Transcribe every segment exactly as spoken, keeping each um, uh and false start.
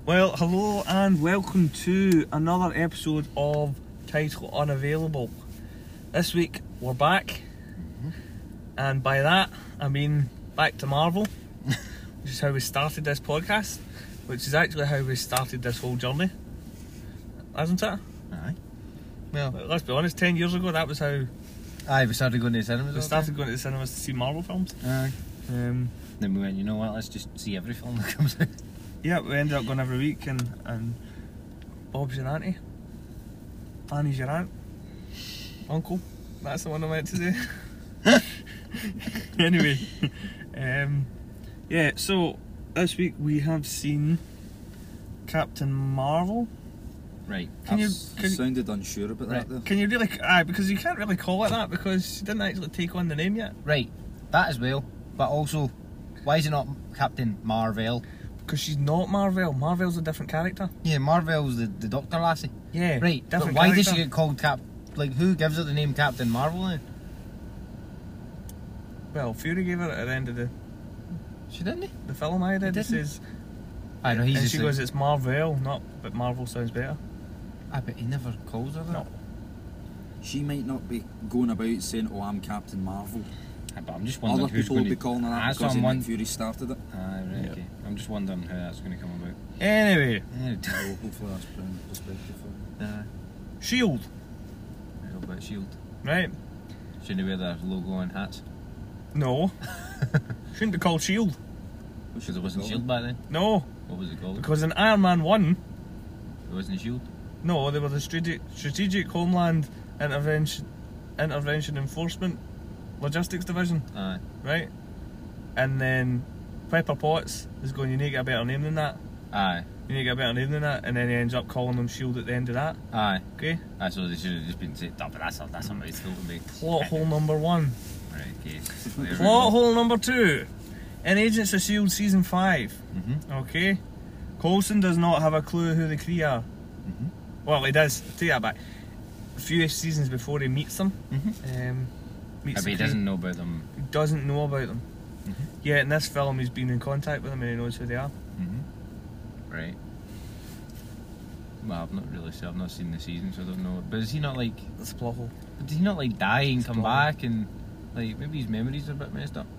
Well, hello and welcome to another episode of Title Unavailable. This week we're back, mm-hmm. and by that I mean back to Marvel, which is how we started this podcast, which is actually how we started this whole journey, hasn't it? Aye. Well, let's be honest, ten years ago that was how Aye, we started going to the cinemas. we started going to the cinemas to see Marvel films. Aye. Um, then we went, you know what, let's just see every film that comes out. Yeah, we ended up going every week, and, and Bob's your auntie, Annie's your aunt, uncle, that's the one I meant to say. Anyway, um, yeah, so this week we have seen Captain Marvel. Right. Can you, I can, sounded unsure about right. that though. can you really, aye, because you can't really call it that because she didn't actually take on the name yet. Right, that as well, but also, why is it not Captain Marvel? Because she's not Marvel. Marvel's a different character. Yeah, Marvel's the, the Doctor lassie. Yeah, Right, but different why character. did she get called Cap... Like, who gives her the name Captain Marvel then? Well, Fury gave her it at the end of the, She didn't? the film I did. It didn't? says, I know, he's and just she like, goes, it's Marvel, not, but Marvel sounds better. I bet he never calls her that. No. She might not be going about saying, "Oh, I'm Captain Marvel." Aye, but I'm just wondering Other who's people will going be to... calling her that That's because what I'm Nick wondering. Fury started it. Aye, right, Yep. okay. I'm just wondering how that's going to come about. Anyway, Yeah, So hopefully that's bring perspective for Aye. Shield, A little bit of Shield. right? Shouldn't wear their logo on hats. No. Shouldn't be called Shield. Because it wasn't Shield back then. No, What was it called? because in Iron Man one, It wasn't Shield. no, they were the Strategic, strategic Homeland Intervention Intervention Enforcement Logistics Division, Aye. right? And then Pepper Potts is going, you need to get a better name than that. Aye. You need to get a better name than that. And then he ends up calling them Shield at the end of that. Aye. Okay? Aye, so they should have just been saying, oh, but that's, that's a mouthful to me. Plot hole number one. Right, okay. There we Plot go. hole number two. In Agents of S H I E L D Season five. Mm-hmm. Okay? Coulson does not have a clue who the Kree are. Mm-hmm. Well, he does. Take that back. A few seasons before he meets them. Mm-hmm. Um, meets But the he Kree. doesn't know about them. He doesn't know about them. Mm-hmm. Yet in this film he's been in contact with them and he knows who they are. Mm-hmm. Right. Well, I've not really seen, I've not seen the season, so I don't know. But is he not like, That's a plot hole. did he not like die and It's come plot hole. back and, like, maybe his memories are a bit messed up?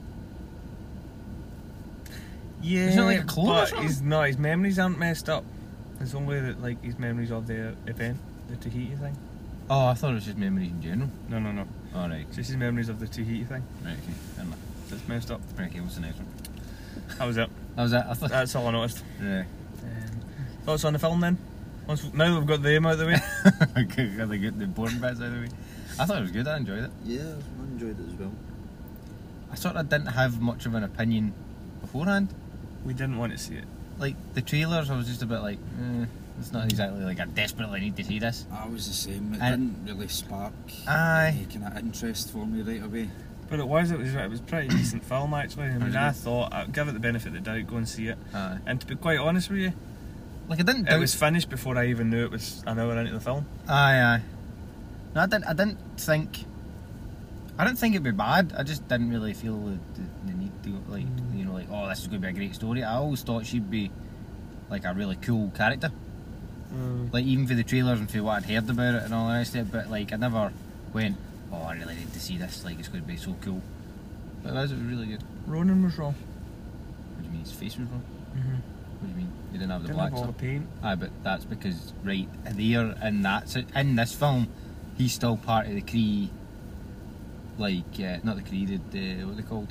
Yeah, Isn't it like a clone or but something? he's no, his memories aren't messed up. It's only that like his memories of the event, the Tahiti thing. Oh, I thought it was just memories in general. No, no, no. Oh, right. It's just his memories of the Tahiti thing Right, okay. Fair enough. that's messed up. Right, okay, what's the next one? That was it. That was it? I thought... That's all I noticed. Right. Um, thoughts on the film then? Once now that we've got the aim out of the way. Okay, got the, good- the important bits out of the way. I thought it was good, I enjoyed it. Yeah, I enjoyed it as well. I sort of didn't have much of an opinion beforehand. We didn't want to see it. Like, the trailers, I was just a bit like, eh, it's not exactly like I desperately need to see this. I was the same. It And- didn't really spark Aye. any kind of interest for me right away. But it was, it was, it was a pretty decent film actually. I mean, Was it I good? thought I'd give it the benefit of the doubt, go and see it. Aye. And to be quite honest with you, Like, I didn't it doubt... was finished before I even knew it was an hour into the film. Aye, aye. No, I didn't, I didn't think... I didn't think it'd be bad. I just didn't really feel the, the, the need to, like, you know, like, oh, this is going to be a great story. I always thought she'd be, like, a really cool character. Mm. Like, even for the trailers and for what I'd heard about it and all the rest of it, but, like, I never went, oh, I really need to see this, like, it's going to be so cool. But it was, it was really good. Ronan was wrong. What do you mean, his face was wrong? Mm-hmm. What do you mean? He didn't have the Didn't black have all stuff? the paint. Aye, but that's because, right, there in that, so in this film, he's still part of the Kree, like, uh, not the Kree, the, the, what are they called?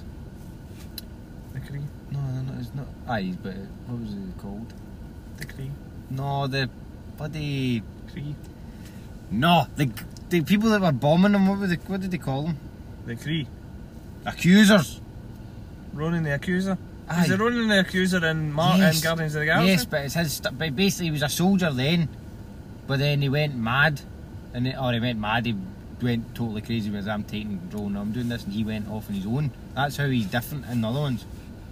The Kree. No, no, no, it's not, aye, but what was it called? The Kree. No, the bloody, Kree. no, the the people that were bombing them, what, were they, what did they call them? The Kree. Accusers! Ronan the Accuser. Aye. Is it Ronan the Accuser in, Mar- Yes. in Guardians of the Galaxy? Yes, but it's his, st- but basically he was a soldier then, but then he went mad, and it, or he went mad, he went totally crazy with I'm taking control and I'm doing this, and he went off on his own. That's how he's different in the other ones.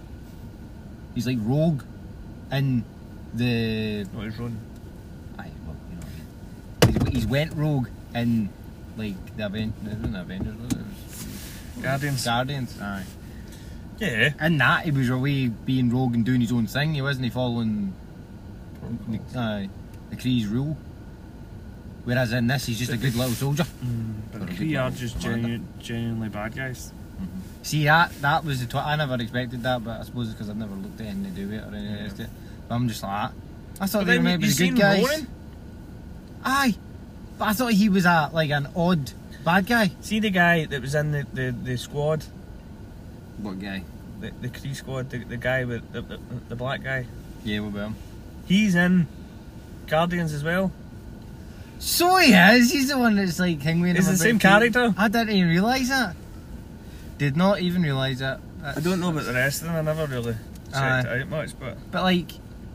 He's like Rogue in the... No, it's Ronan. Aye, well, you know what I mean. He's, he's went rogue in, like, the Aven- it wasn't Avengers, was it? It was Guardians. Guardians, aye. Yeah. In that, he was away being rogue and doing his own thing. He wasn't following the, uh, the Kree's rule. Whereas in this, he's just a good little soldier. Mm, but Or the a Kree good are little just commander. genu- genuinely bad guys. See, that that was the. Tw- I never expected that, but I suppose it's because I've never looked at anything to do with it or anything Yeah. else. to it. But I'm just like, ah. I thought But they then were you, meant to you be the seen good guys. Ronan? Aye, but I thought he was a like an odd bad guy. See the guy that was in the, the, the squad, What guy? the, the Kree squad, the, the guy with the, the, the black guy. Yeah, what about him? He's in Guardians as well. So he is. He's the one that's like hanging. Is it the same character? I didn't even realise that. Did not even realise that. I don't know about the rest of them. I never really checked Aye. it out much, but But like,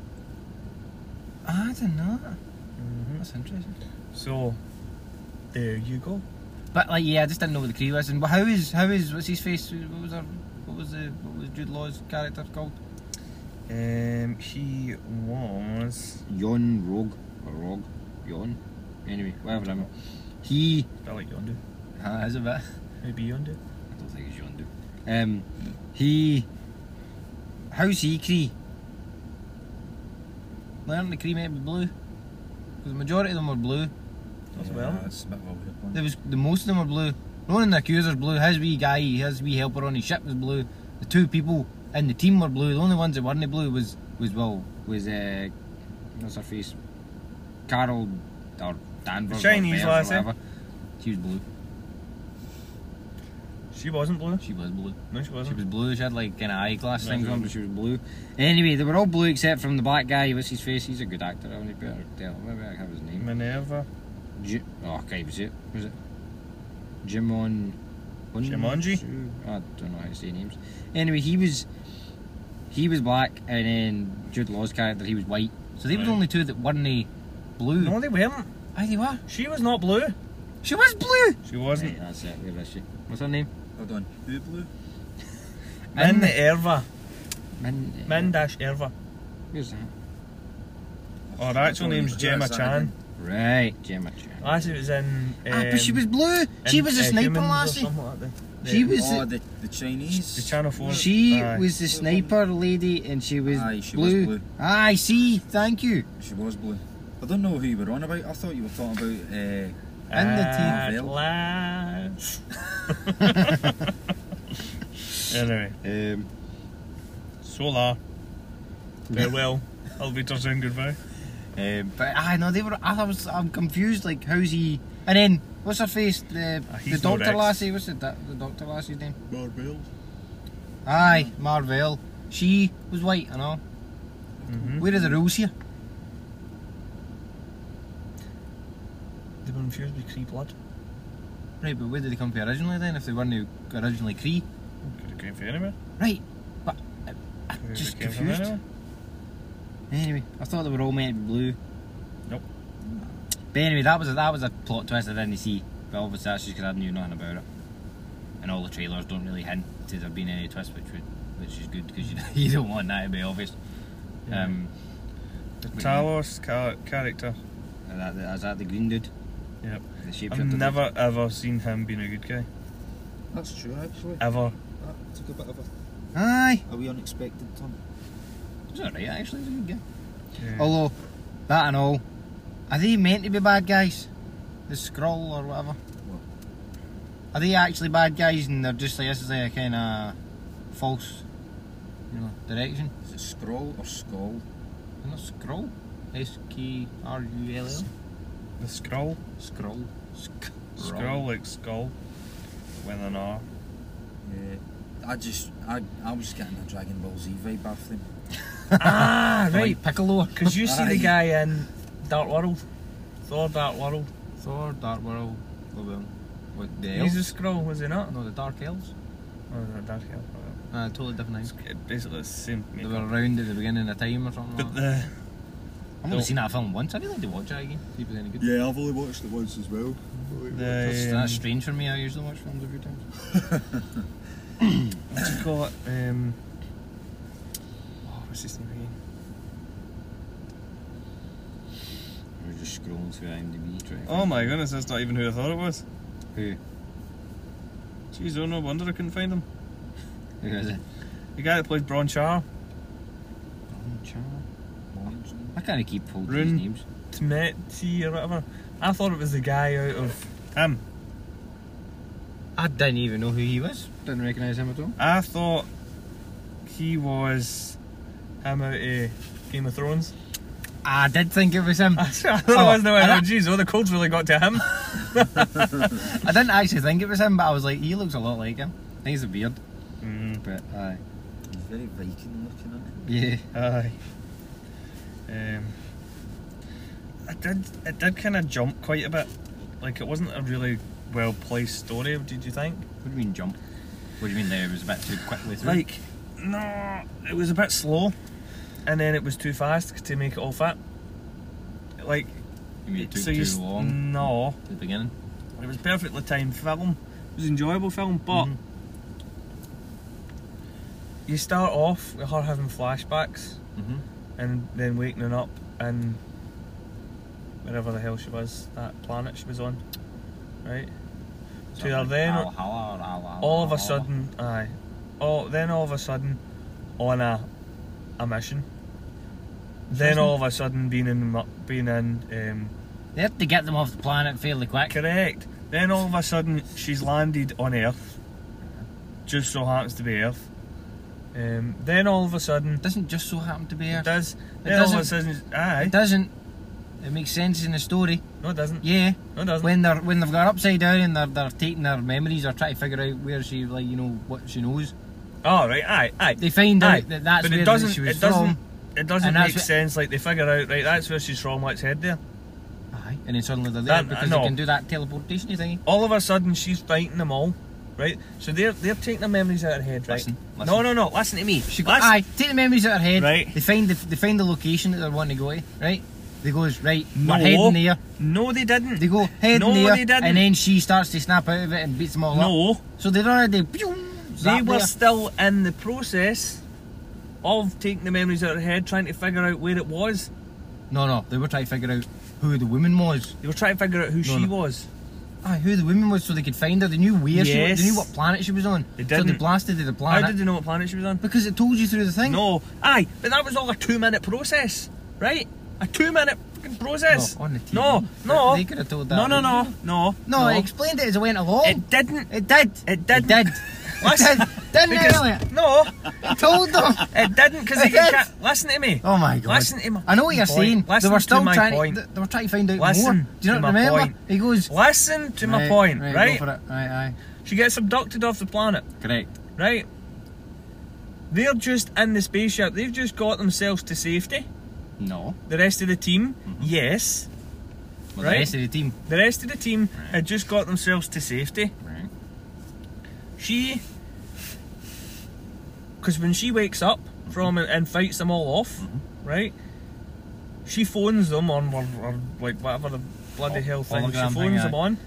I don't know. Mhm. That's interesting. so there you go. But like, yeah, I just didn't know what the Kree was. And how is how is what's his face? What was her, what was the what was Jude Law's character called? Um, he was. Yon Rogue or Rogue Yon. Anyway, whatever. I'm. He. I like Yondu. Uh, is it bit? Maybe Yondu. I don't think it's Yondu. Um, he. How's he Kree? Learn the Kree might be blue. Because the majority of them were blue. As Yeah, well. it's a bit of a weird one. There was the most of them were blue. Ronan the Accuser's blue. His wee guy, his wee helper on his ship was blue. The two people in the team were blue. The only ones that weren't blue was was well was uh, what's her face? Carol or Danvers. The Chinese or Bears lassie. or whatever. She was blue. She wasn't blue. She was blue. No, she She wasn't. was blue. She had like kind of eyeglass No, things she on, but wasn't. she was blue. Anyway, they were all blue except from the black guy. What's his face? He's a good actor. I only better tell. Maybe I have his name. Minerva. Ji- oh, okay, was it? Was it? Jimon. Jumanji? I don't know how to say names. Anyway, he was he was black, and then Jude Law's character he was white. So they were the Right. only two that weren't blue. No, they weren't. Aye, they were. She was not blue. She was blue. She wasn't. Right, that's it. Where is she? What's her name? Hold on. Who blue? Min Erva. Min. Min dash Erva. Where's that? Oh, her actual name's Gemma Chan. Right, Gemma Chan. Lassie was in. Um, ah, but she was blue. She in, was a uh, sniper Humans or lassie. something like that. She The- was. Oh, the- the, the Chinese. The Channel four. She Aye. was the sniper lady, and she was Aye, she was blue. blue. Aye, see, thank you. She was blue. I don't know who you were on about. I thought you were talking about. Uh, And the team. At Veil. last. Anyway, Um, Solar. Farewell. I'll be saying goodbye. um, but I know they were. I was. I'm confused. Like, how's he? And then what's her face? The Ah, the he's no doctor Rex. lassie. What's the the doctor lassie's name? Marvel. Aye, Marvel. She was white. I know. Mm-hmm. Where are the rules here? They were infused with Kree blood. Right, but where did they come from originally then? If they weren't originally Kree, Could have came from anywhere. right? But I, I'm Could have just came from confused. anywhere. Anyway, I thought they were all meant to be blue. Nope. But anyway, that was a, that was a plot twist I didn't see. But obviously that's just because I knew nothing about it. And all the trailers don't really hint to there being any twist, which would, which is good because you, you don't want that to be obvious. Yeah. Um, The but Talos ca- character. yeah, that, that, is that the green dude? Yep. The shapeshifter I've dude? never ever seen him being a good guy. That's true, actually. Ever. That took a bit of a, Aye. a wee unexpected turn. He's alright actually, he's a good guy. Yeah. Although, that and all, are they meant to be bad guys? The Skrull or whatever? What? Are they actually bad guys and they're just like, this is like a kind of false, you know, direction? Is it Skrull or Skull? Isn't it Skrull? S K R U L L? The Skrull. Skrull. Sk- Skrull like skull. With an R. Yeah. I just, I, I was getting a Dragon Ball Z vibe off them. Ah, Like right. Piccolo. Because you see the Aye. guy in Dark World. Thor Dark World. Thor, Dark World. What about him? What, the He's elves? a Skrull, was he not? No, the Dark Elves. Oh, no, Dark Elf. oh, Uh, totally different It's names. basically the same They makeup. were around at the beginning of time or something But like that. the I've only no. seen that film once. I'd like to watch it again. See if it's any good. Yeah, I've only watched it once as well. That's, the that's um, strange for me. I usually watch films a few times. what do you call it? Um, oh, what's his name again? I was just scrolling through IMDb trying. to Oh find- my goodness, that's not even who I thought it was. Who? Jeez, oh no wonder I couldn't find him. Who is it? The guy that plays Bron Char. Oh, Char. I can't keep hold of Rune. these names. Tmeti or whatever. I thought it was the guy out of him. I didn't even know who he was. Didn't recognise him at all. I thought he was him out of Game of Thrones. I did think it was him. I thought Oh, it was no and I- oh geez, oh the cold's really got to him. I didn't actually think it was him, but I was like, he looks a lot like him. I think he's a beard, Mm, but aye. He's very Viking looking, isn't he? Yeah. aye. Um, I did. It did kind of jump quite a bit. Like it wasn't a really well placed story. Did you think? What do you mean jump? What do you mean there? It was a bit too quickly through? Like, no, it was a bit slow, and then it was too fast to make it all fit. Like, you mean it took so too you s- long No, at the beginning? it was perfectly timed film. It was an enjoyable film, but Mhm. you start off with her having flashbacks Mm-hmm. and then waking up in wherever the hell she was, that planet she was on, right? To her then, all of a sudden, aye, oh, then all of a sudden, on a a mission. Then all of a sudden, being in mu- being in um, They have to get them off the planet fairly quick. correct. Then all of a sudden, she's landed on Earth. Just so happens to be Earth. Um, then all of a sudden, It doesn't just so happen to be it her. does. It Then all of a doesn't- sudden, aye, It doesn't. It makes sense in the story. no, it doesn't. Yeah. No, it doesn't. When they're when they've got her upside down and they're they're taking their memories or trying to figure out where she, like, you know, what she knows. Oh right, aye, aye. They find Aye, out that that's but where it doesn't. she was It doesn't. from. It doesn't and make that's what- sense. Like they figure out, right? That's where she's from. Let's head there. Aye. And then suddenly they're there That- because no. they can do that teleportation thingy. All of a sudden, she's fighting them all, right? So they're they're taking their memories out of her head, right? Listen, No, listen. no, no. Listen to me. She got, Listen- aye, take the memories out of her head. Right. They find the they find the location that they're wanting to go to. Right. They goes right. No. We're heading there. No, they didn't. They go heading No, there, they didn't. and then she starts to snap out of it and beats them all up. No, So they'd already. Pew, they zap were there. still in the process of taking the memories out of her head, trying to figure out where it was. No, no, they were trying to figure out who the woman was. They were trying to figure out who No, she no. was. Aye, who the woman was, so they could find her. They knew where she was. Yes. They knew what planet she was on. They So they didn't. blasted to the How planet did they know what planet she was on? because it told you through the thing. No, aye, but that was all a two-minute process, right? A two-minute fucking process. No, on the T V. No, no. They could have told that. No, no, no, no. No, it explained it as it went along. It didn't. It did. It didn't. It did. Listen, It did. Didn't it, because- Elliot? No, I told them. it didn't because they It did. can't. Listen to me. Oh my god. Listen to my I know what you're point. saying. Listen they were to still my trying point. To, they were trying to find out Listen more. Do you to not my remember? point. He goes. Listen to my Right, point, right? right? Go for it. Right, aye. She gets abducted off the planet, Correct. right? They're just in the spaceship. They've just got themselves to safety. No. The rest of the team, yes. Well, Right. the rest of the team. The rest of the team Right. had just got themselves to safety. Right. She, because when she wakes up from it and fights them all off, Mm-hmm. right? She phones them on, or, or like whatever the bloody hell thing. She Hologram phones thing, them aye. on.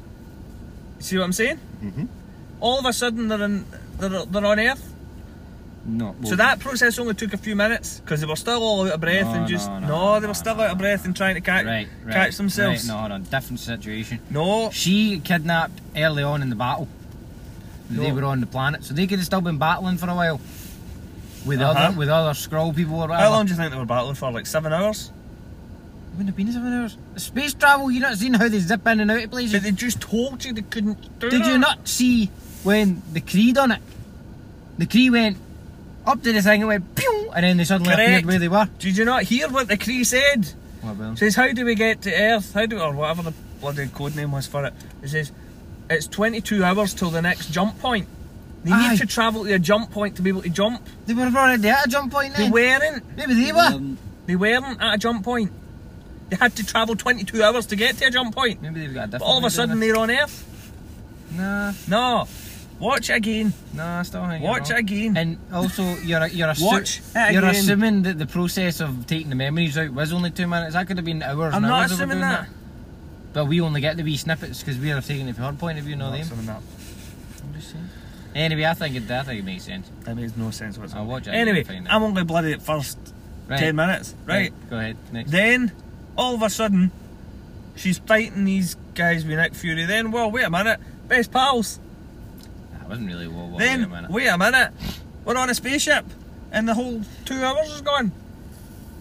See what I'm saying? Mm-hmm. All of a sudden they're in, they're, they're on Earth. No. So that process only took a few minutes because they were still all out of breath No, and just no, no, no, they no, were still no, out of breath and trying to catch Right, right, catch themselves. Right, no, no, different situation. No, She kidnapped early on in the battle. They No. were on the planet, so they could have still been battling for a while with Uh-huh. other with other Skrull people or whatever. how long do you think they were battling for? Like seven hours? It wouldn't have been seven hours. Space travel, you not seen how they zip in and out of places? But they just told you they couldn't do Did that. you not see when the Kree done it? The Kree went up to the thing and went pew, and then they suddenly Correct. appeared where they were. Did you not hear what the Kree said? What about Says, how do we get to Earth? How do, or whatever the bloody code name was for it. It says, it's twenty-two hours till the next jump point. They Aye. need to travel to a jump point to be able to jump. They were already at a jump point They then. weren't. Maybe they were. Um, They weren't at a jump point. They had to travel twenty-two hours to get to a jump point. Maybe they've got a different. But all of a way doing sudden it. they're on Earth. Nah, No. Watch it again. nah, still hanging Watch on. it again. And also, you're you're, assu- Watch it you're again. assuming that the process of taking the memories out was only two minutes. That could have been hours. I'm and not hours of assuming doing that. But we only get the wee snippets because we are taking it from her point of view, not I'm not them. assuming that. I'm just saying. Anyway, I think it, I think it makes sense. That makes no sense whatsoever. I'll watch it Anyway, and find out. I'm only bloody at first Right. ten minutes. Right. Go ahead. Next. Then, all of a sudden, she's fighting these guys with Nick Fury. Then, well, wait a minute. Best pals. I wasn't really well. well then, wait a minute. wait a minute. We're on a spaceship. And the whole two hours is gone.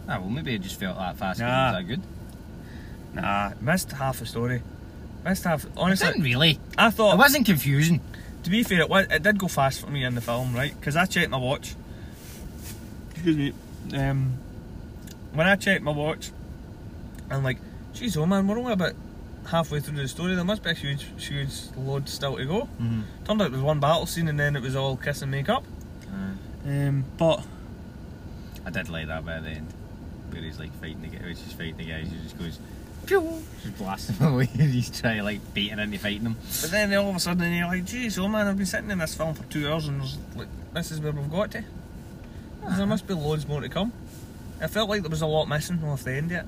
Ah, well, maybe I just felt that fast. Nah. Was that good? Nah, missed half the story. Missed half. It Honestly, didn't really. I It thought. wasn't confusing. To be fair, it, wa- it did go fast for me in the film, right? Because I checked my watch. Excuse me. Um, when I checked my watch, I'm like, geez, oh man, we're only about halfway through the story. There must be a huge, huge load still to go. Mm-hmm. Turned out it was one battle scene, and then it was all kiss and make up. Uh, Um, but I did like that bit at the end, where he's like fighting the guy, where she's fighting the guys. He just goes, pew, just blasts him away, and he's trying to like bait her into fighting him. but then all of a sudden you're like, geez, oh man, I've been sitting in this film for two hours, and there's, like, this is where we've got to. There must be loads more to come. I felt like there was a lot missing off the end yet.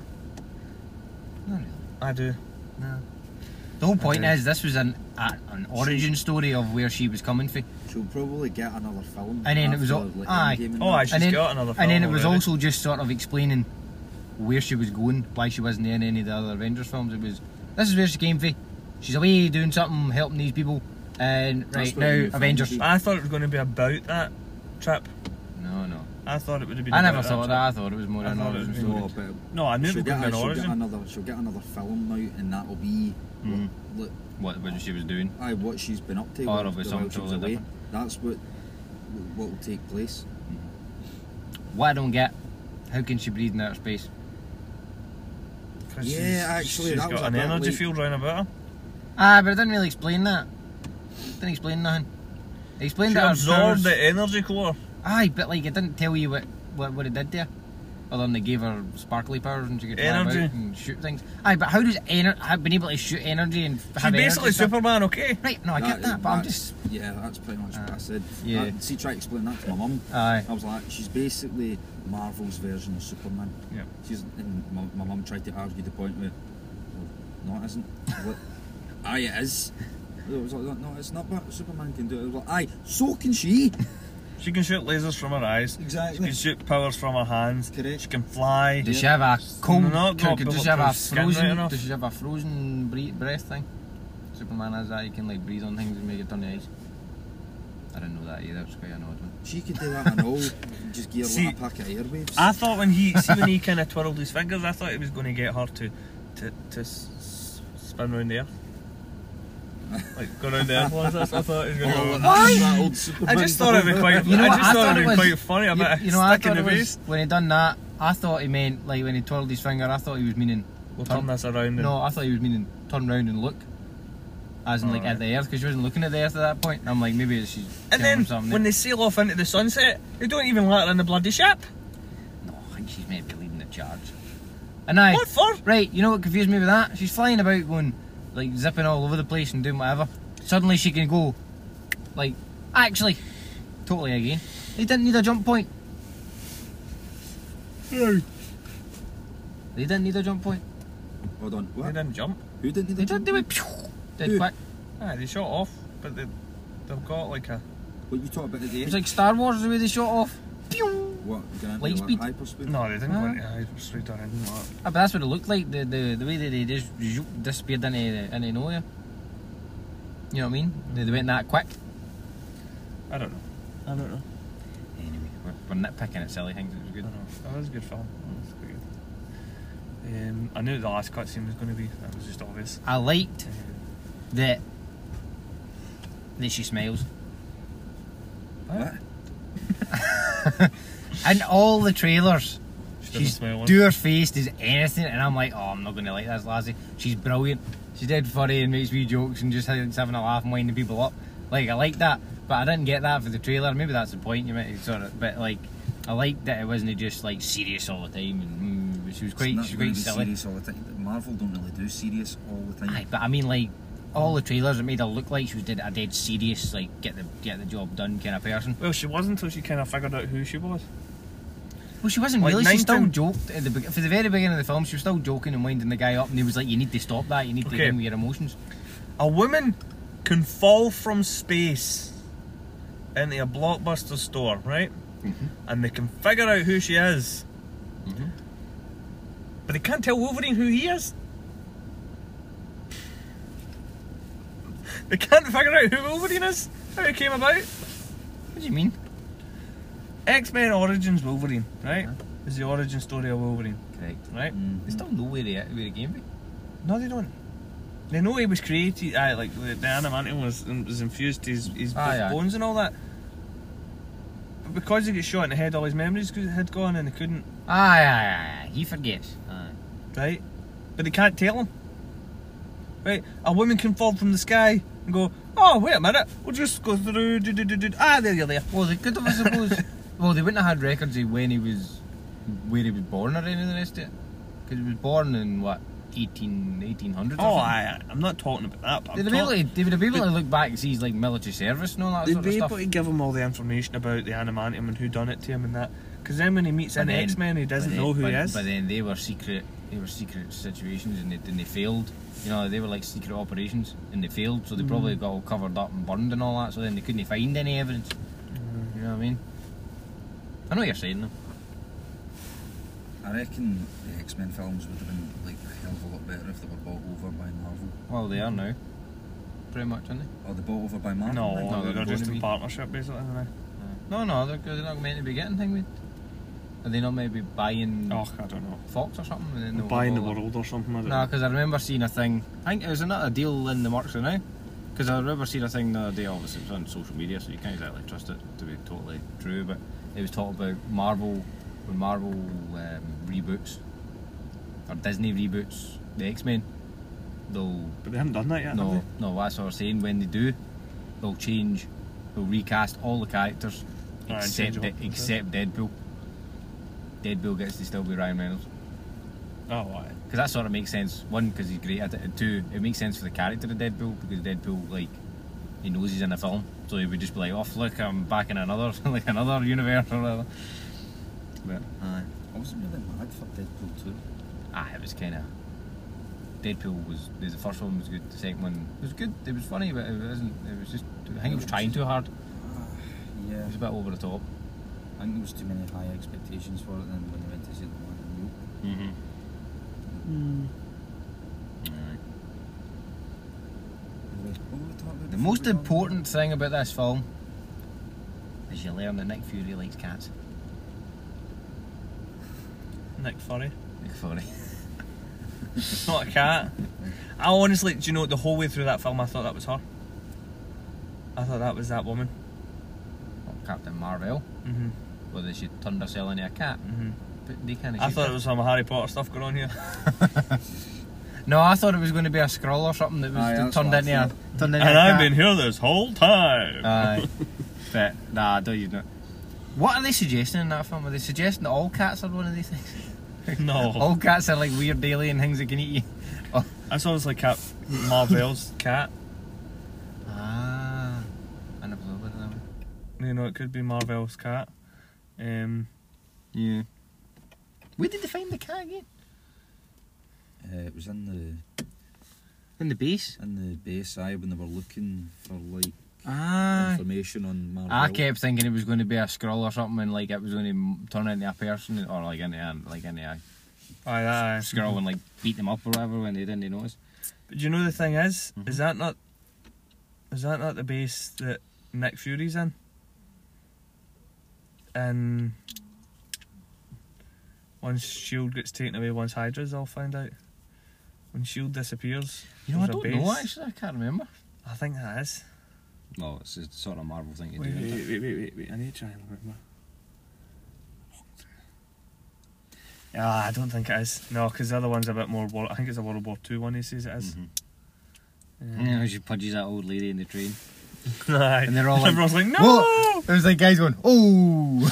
Not really. I do. No. The whole point Okay. is this was an a, an origin story of where she was coming from, She'll probably get another film. And then it was after, all- like, aye. Endgame and Oh, that. aye, she's and then got another film and then it was already. also just sort of explaining where she was going, why she wasn't in any of the other Avengers films. It was this is where she came from. She's away doing something, helping these people, and That's right what now the new film Avengers. would be. I thought it was going to be about that trip. No, no. I thought it would have been. I about never thought trip. that. I thought it was more I an thought it origin was story. No, but No, I knew it she'll was going get, to be an she'll get origin. another. She'll get another film out, and that'll be Mhm. what, What, what she was doing. aye, what she's been up to Or while, it'll be while something she was totally away. That's what what will take place. What I don't get, how can she breathe in outer space? 'Cause Yeah, she's- actually, she's that was got a an bit energy late. field round about her. Ah, but it didn't really explain that. Didn't explain nothing. It explained She that her absorbed powers- the energy core. Aye, but like it didn't tell you what, what, what it did there. Other than they gave her sparkly powers and she could fly Energy. about and shoot things. Aye, but how does ener- have been able to shoot energy and She's have basically energy stuff? Superman, okay? Right, no, I get that, but I'm just Yeah, that's pretty much what I said. yeah. I, see, try to explain that to my mum. aye. I was like, she's basically Marvel's version of Superman. Yeah. She's and my, my mum tried to argue the point with, well, no, it isn't. I was like, aye, it is. I was like, no, it's not. But Superman can do it. I was like, aye, so can she. She can shoot lasers from her eyes. She Exactly. can shoot powers from her hands. Correct. She can fly. Does she have a cold? Not got could- does she have a bulletproof skin right frozen? enough. Does she have a frozen breath, breath thing? Superman has that. He can like breathe on things and make it turn the ice. I didn't know that either. It's quite an odd one. She could do that and all. Just gear See, like a packet of airwaves. I thought when he see when he kind of twirled his fingers, I thought he was going to get her to to to s- s- spin round the earth. Like go round the earth. What was this? I thought he was going to Oh, go. that's that old Superman. I just thought it'd be quite. You know I what? just I thought thought it'd it be was- quite funny. A You, bit of you know, I stick in thought the it was face. when he done that. I thought he meant like when he twirled his finger. I thought he was meaning We'll turn this around. And no. I thought he was meaning turn round and look, as in like Alright. at the earth because she wasn't looking at the earth at that point. I'm like maybe she's And telling then him something. when they sail off into the sunset, they don't even let her in the bloody ship. no, I think she's maybe leading the charge. And I What for? right, you know what confused me with that? She's flying about going like zipping all over the place and doing whatever. Suddenly she can go like actually totally again. They didn't need a jump point. They didn't need a jump point. Hold on. They What? didn't jump. Who didn't need They the did. They went pew, dead Who? quick. Ah, they shot off, but they they've got like a. What you talk about It today? was like Star Wars the way they shot off. Pew. What? Going into Light like speed? hyperspeed? No, they didn't Huh? go into hyperspeed or anything like that. Ah, but that's what it looked like. The the, the way that they just zoop, disappeared into the, into nowhere. You know what I mean? They, they went that quick. I don't know. I don't know. Anyway, we're, we're nitpicking at silly things. It was I good. don't know. That was a good film. That was quite good. Um, I knew the last cutscene was going to be. That was just obvious. I liked Uh, that that she smiles. What? In all the trailers, She doesn't she's smile once. do her face does anything, and I'm like, oh, I'm not going to like this lassie. She's brilliant. She's dead funny and makes wee jokes and just has- having a laugh and winding people up. Like I like that, but I didn't get that for the trailer. Maybe that's the point. You might sort of, but like I liked that it wasn't just like serious all the time, and mm, she was quite, It's not she was gonna quite be silly. serious all the time. Marvel don't really do serious all the time. Aye, but I mean like all the trailers, it made her look like she was dead, a dead serious, like get the get the job done kind of person. Well, she wasn't until she kind of figured out who she was. Well, she wasn't Like really. She still nineteen joked at the be- for the very beginning of the film. She was still joking and winding the guy up, and he was like, "You need to stop that. You need to Okay. deal with your emotions." A woman can fall from space into a Blockbuster store, right? Mhm. And they can figure out who she is, Mhm. but they can't tell Wolverine who he is. They can't figure out who Wolverine is, how it came about. What do you mean? X-Men Origins Wolverine, right? is the origin story of Wolverine, Correct. right? Mm. They still know where he, where he came from. No, they don't. They know he was created. Aye, like the, the adamantium was was infused to his, his Aye, aye. bones and all that. But because he got shot in the head, all his memories go- had gone, and they couldn't. Aye, aye, aye, aye. He forgets. Aye. Right? But they can't tell him. Right? A woman can fall from the sky and go, oh, wait a minute, we'll just go through, do, do, do, do. Ah, there you're there. Well, they could have, I suppose. Well, they wouldn't have had records of when he was, where he was born or any of the rest of it. Because he was born in, what, eighteen, eighteen hundred or Oh, something? aye, aye. I'm not talking about that, but I'm They'd, be able talking, to, they would have been able but- to look back and see his like, military service and all that they'd sort of be stuff. able to give him all the information about the adamantium and who done it to him and that. Because then when he meets But in the then- X-Men, he doesn't but then- know who but, he is. But then they were secret, they were secret situations and they, and they failed. You know, they were like secret operations and they failed, so they Mm. probably got all covered up and burned and all that, so then they couldn't find any evidence. Mm. You know what I mean? I know what you're saying though. I reckon the X-Men films would have been like a hell of a lot better if they were bought over by Marvel. Well, they are now. Pretty much, aren't they? Or they bought over by Marvel. No, like? No, they're, they're just going to in be. partnership, basically, aren't they? No, no, they're, they're not meant to be getting thing with. Are they not maybe buying Oh, I don't know. Fox or something? And then they'll Buying the go- world or something, I don't No, know. because I remember seeing a thing. I think it was another deal in the works now. Because I remember seeing a thing the other day. Obviously, it was on social media, so you can't exactly trust it to be totally true. But it was talking about Marvel when Marvel um, reboots or Disney reboots the X-Men. They'll But they haven't done that yet, have no, they? no. That's what I was saying. When they do, they'll change. They'll recast all the characters Aye, and except change them up De- and except Deadpool. Deadpool gets to still be Ryan Reynolds. Oh, aye. Because that sort of makes sense. One, because he's great at it, and two, it makes sense for the character of Deadpool, because Deadpool, like, he knows he's in a film, so he would just be like, "Oh, look, I'm back in another, like another universe or whatever." But aye, I wasn't really mad for Deadpool two. ah, it was kind of. Deadpool was the first one was good. The second one was good. It was funny, but it wasn't. It was just. I think it was trying too hard. Ah, yeah. It was a bit over the top. I think there was too many high expectations for it, and then when they went to see the one, nope. Mm-hmm. Mm. What were we talking about The before most we got on? important thing about this film is you learn that Nick Fury likes cats. Nick Fury. Nick Fury. It's not a cat. I honestly, do you know, the whole way through that film, I thought that was her. I thought that was that woman. Well, Captain Marvel. Mm-hmm. Whether she turned herself into a cat. Mm-hmm. But they kind of. I thought it was some Harry Potter stuff going on here. No, I thought it was going to be a Skrull or something that was Aye, that that's turned what I into a thought. turned into And a I've cat. been here this whole time. Aye. But nah, don't you know? What are they suggesting in that film? Are they suggesting that all cats are one of these things? No. All cats are like weird alien things that can eat you. That's obviously Cap Marvel's cat. Ah, I never thought about it that way. You know, it could be Marvel's cat. Um, Yeah. Where did they find the cat again? Uh, it was in the In the base. in the base eye when they were looking for like Ah. information on Marvel. I kept thinking it was going to be a Skrull or something, and like it was going to turn into a person or like into a, like into a aye, aye. Skrull and like beat them up or whatever when they didn't notice. But do you know the thing is, Mhm. is that not, is that not the base that Nick Fury's in? And once Shield gets taken away, once Hydra's all found out, when Shield disappears, You know, I there's a don't know base. actually. I can't remember. I think that is. Well, it's a sort of Marvel thing to Wait, do. wait, isn't it? wait, wait, wait, wait, I need to try and remember. Ah, I don't think it is. No, because the other one's a bit more. War- I think it's a World War Two one. He says it is. Mhm. Um, Yeah, she punches that old lady in the train. Aye. And they're all like, everyone's like, no. "Whoa!" It was like guys going, "Oh!"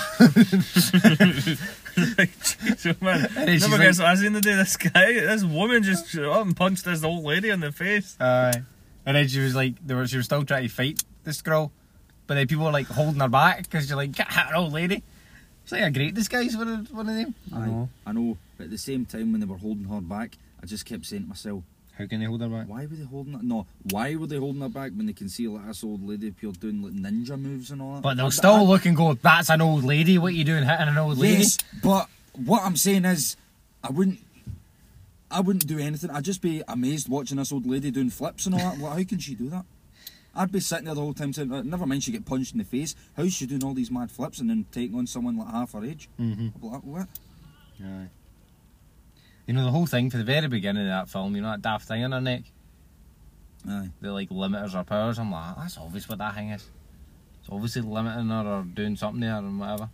Like, jeez, man. And then she's Never like- gets. I seen the day this guy, this woman just shut up and punched this old lady in the face. Aye. And then she was like, they were, she was still trying to fight this girl, but then people were like holding her back because you're like, "Get her, old lady." It's like a great disguise for a- one of them. I know. I know. But at the same time, when they were holding her back, I just kept saying to myself, How can they hold her back? why were they holding her? No, why were they holding her back when they can see like this old lady appear doing like ninja moves and all that? But they'll I- still I- look and go, "That's an old lady. What are you doing hitting an old lady?" Yes, but what I'm saying is, I wouldn't. I wouldn't do anything. I'd just be amazed watching this old lady doing flips and all that. Like, how can she do that? I'd be sitting there the whole time saying, "Uh, never mind she get punched in the face. How's she doing all these mad flips and then taking on someone like half her age?" Mm-hmm. I'd be like, what? Aye. You know, the whole thing, for the very beginning of that film, you know that daft thing on her neck? Aye. The, like, limiters her powers. I'm like, that's obvious what that thing is. It's obviously limiting her or doing something there and whatever.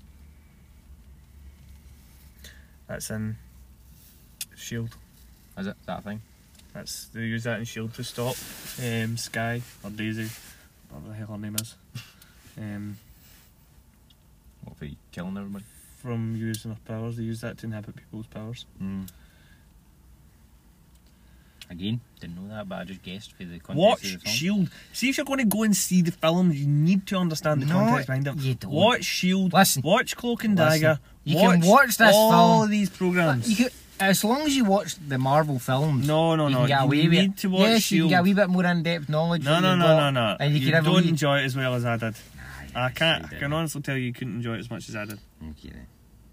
That's in Shield. Is it, that thing? That's they use that in Shield to stop um, Sky or Daisy, whatever the hell her name is, um, What, for killing everybody? from using her powers. They use that to inhibit people's powers. Mm. Again, didn't know that, but I just guessed for the context Watch of the film. Shield. See, if you're going to go and see the film, you need to understand the No, context behind it. you don't. Watch Shield. Listen. Watch Cloak and Listen. Dagger. You watch can watch this all film. of these programs. You could, as long as you watch the Marvel films, No, no, you no. can get You away with need it. to watch yes, you Shield. can get a wee bit more in-depth knowledge. No, what no, you've no, got, no, no. And you, You can have a don't wee... enjoy it as well as I did. Nah, I can't. you I didn't. can honestly tell you, you couldn't enjoy it as much as I did. Okay, then.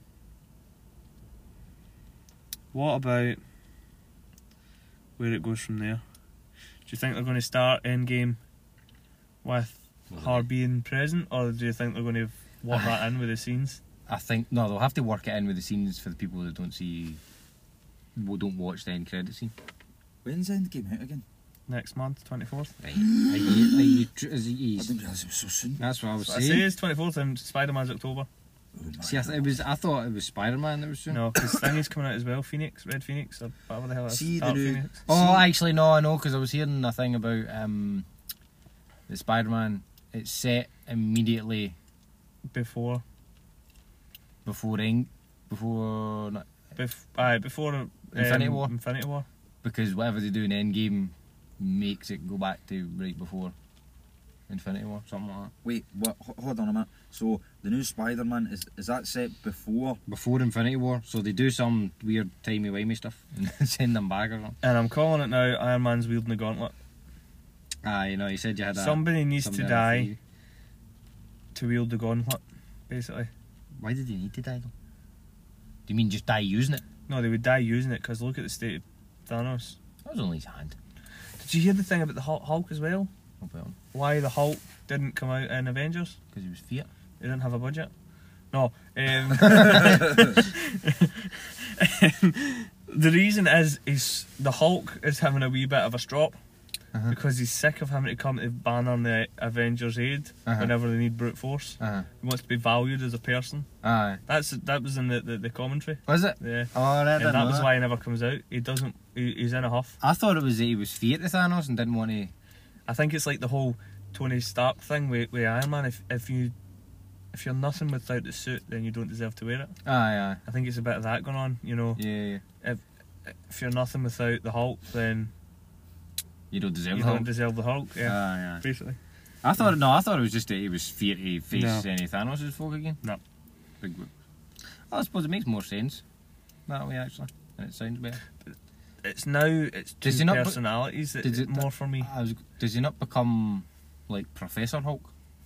What about where it goes from there? Do you think they're going to start Endgame with her being present, or do you think they're going to work that in with the scenes? I think no, they'll have to work it in with the scenes for the people that don't see, who don't watch the end credit scene. When's Endgame out again? Next month, twenty-fourth. Right? Are you, are you, tr- is it, I is- didn't realise it was so soon. that's what I was I say saying. it's twenty-fourth and Spider-Man's October. Oh, my See, I, th- it was, I thought it was Spider-Man that was soon. No, because Thingy's coming out as well, Phoenix, Red Phoenix, or whatever the hell it is. See the Dark new- Phoenix. Oh, See- actually, no, I know, because I was hearing a thing about um, the Spider-Man. It's set immediately Before, before Eng- before not, bef- aye, before um, Infinity War. Infinity War. because whatever they do in Endgame makes it go back to right before Infinity War, something like that. Wait, what? H- hold on a minute. So the new Spider-Man is is that set before? Before Infinity War, so they do some weird timey-wimey stuff and send them back or something. And I'm calling it now, Iron Man's wielding the gauntlet. Ah, you know, you said you had a... Somebody needs somebody to had a die theory. to wield the gauntlet, basically. Why did he need to die though? Do you mean just die using it? No, they would die using it, because look at the state of Thanos. That was only his hand. Did you hear the thing about the Hulk, Hulk as well? Oh, well, Why the Hulk didn't come out in Avengers? because he was Fiat. They didn't have a budget. No. Um, the reason is is the Hulk is having a wee bit of a strop Uh-huh. because he's sick of having to come to Banner and the Avengers' aid Uh-huh. whenever they need brute force. Uh-huh. He wants to be valued as a person. Aye. That's that was in the, the, the commentary. Was it? Yeah. Oh, I And didn't that know was that. why he never comes out. He doesn't. He, he's in a huff. I thought it was that he was Fiat to Thanos and didn't want to... I think it's like the whole Tony Stark thing with, with Iron Man. If if you if you're nothing without the suit, then you don't deserve to wear it. Aye, aye. I think it's a bit of that going on. You know, Yeah, yeah. if you're nothing without the Hulk, then You don't deserve you the don't Hulk. deserve the Hulk. Yeah, Aye, aye. basically. I thought no, I thought it was just that he was Fiat to face No. any Thanos' folk again. No. Big whoop. Well, I suppose it makes more sense that way actually, and it sounds better. It's now it's two Does he not be- personalities that Does it- more for me. I was, does he not become like Professor Hulk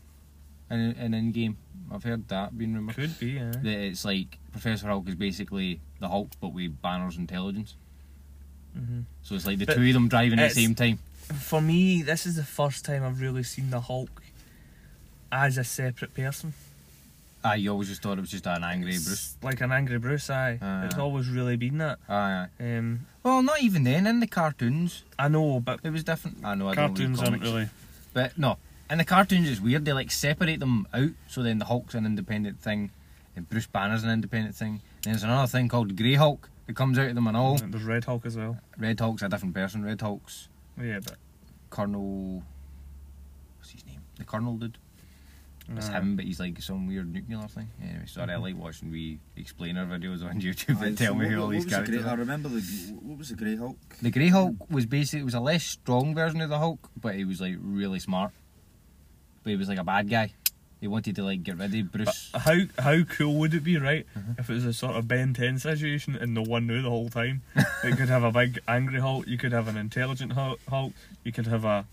in in Endgame? I've heard that being rumoured. Could be. Yeah. That it's like Professor Hulk is basically the Hulk but with Banner's intelligence. hmm So it's like the But two of them driving at the it's- same time. For me, this is the first time I've really seen the Hulk as a separate person. Ah, you always just thought it was just an angry It's Bruce. like an angry Bruce. Aye, Ah. it's always really been that. Aye, aye. Um, Well, not even then. In the cartoons, I know, but it was different. I know. I don't read cartoons aren't comics. really. But no, in the cartoons it's weird. They like separate them out. So then the Hulk's an independent thing, and Bruce Banner's an independent thing. Then there's another thing called the Grey Hulk that comes out of them and all. There's Red Hulk as well. Red Hulk's a different person. Red Hulk's Yeah, but Colonel. What's his name? The Colonel dude. It's uh, him, but he's like some weird nuclear thing. Anyway, sorry, I like watching we explainer videos on YouTube Aye, that tell so me what- who all what these was the characters Grey- I are. remember the what was the Grey Hulk? The Grey Hulk was basically it was a less strong version of the Hulk, but he was like really smart. But he was like a bad guy. He wanted to like get rid of Bruce. But how how cool would it be, right, Mhm. if it was a sort of Ben ten situation and no one knew the whole time? You could have a big angry Hulk, you could have an intelligent Hulk, Hulk you could have a,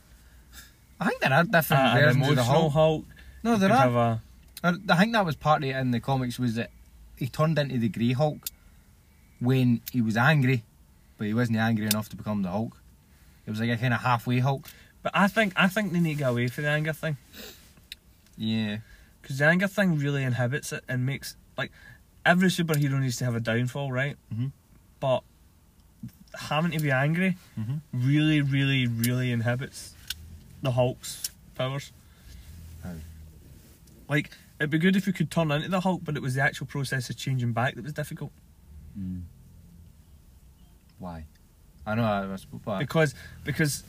I think there are a different an versions of the emotional Hulk. Hulk. No, You there could are. have a, I I think that was part of it in the comics was that he turned into the Grey Hulk when he was angry, but he wasn't angry enough to become the Hulk. It was like a kind of halfway Hulk. but I think I think they need to get away from the anger thing, Yeah. because the anger thing really inhibits it and makes like every superhero needs to have a downfall, right? Mhm. But having to be angry Mhm. really, really, really inhibits the Hulk's powers. How? Like, it'd be good if you could turn into the Hulk, but it was the actual process of changing back that was difficult. Mm. Why? I know. I was, but Because because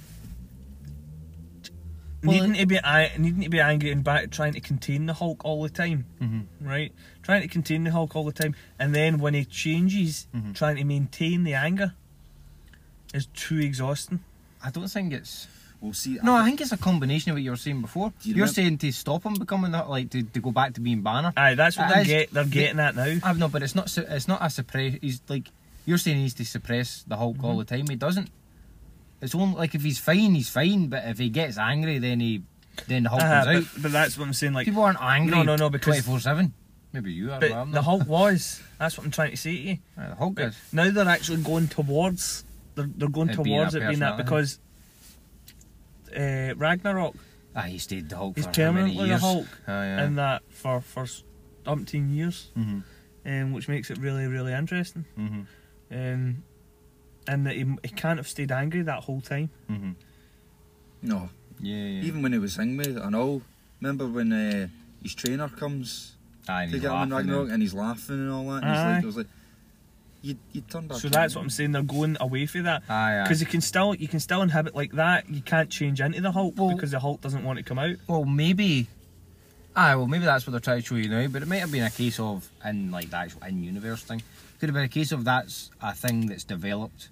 Well, needing to be a- needing to be angry and back trying to contain the Hulk all the time, Mhm. right? Trying to contain the Hulk all the time, and then when he changes, Mhm. trying to maintain the anger is too exhausting. I don't think it's. We'll see. No, I think it's a combination of what you were saying before. Do you You're remem- saying to stop him becoming that, like to, to go back to being Banner. Aye, that's what It they're, is- get, they're getting at now. I know, but it's not. su- It's not a suppress. He's like you're saying he needs to suppress the Hulk all the time. He doesn't. It's only like if he's fine, he's fine. But if he gets angry, then he then the Hulk Uh, comes out. but, but that's what I'm saying. Like, People aren't angry. No, no, no, because- twenty-four seven. Maybe you are. but but I'm the not. Hulk was. That's what I'm trying to say to you. Right, the Hulk But is. now they're actually going towards. They're, they're going It being towards a it being that personality. because uh, Ragnarok Ah, he stayed the Hulk is for how many permanently the years? Hulk, Oh, yeah. and that for for umpteen years, Mhm. um, which makes it really really interesting. Mhm. Um, and that he, he can't have stayed angry that whole time. Mhm. No, Yeah, yeah. even when he was angry and all. Remember when uh, his trainer comes Ah, and to he's get him in laughing Ragnarok and- and he's laughing and all that. And he's Aye. like, it was like, you you turn back. So in. that's what I'm saying. They're going away from that Aye, aye. because you can still you can still inhibit like that. You can't change into the Hulk Well- because the Hulk doesn't want to come out. Well, maybe. Aye, well, maybe that's what they're trying to show you now. But it might have been a case of in like the actual in-universe thing. Could have been a case of that's a thing that's developed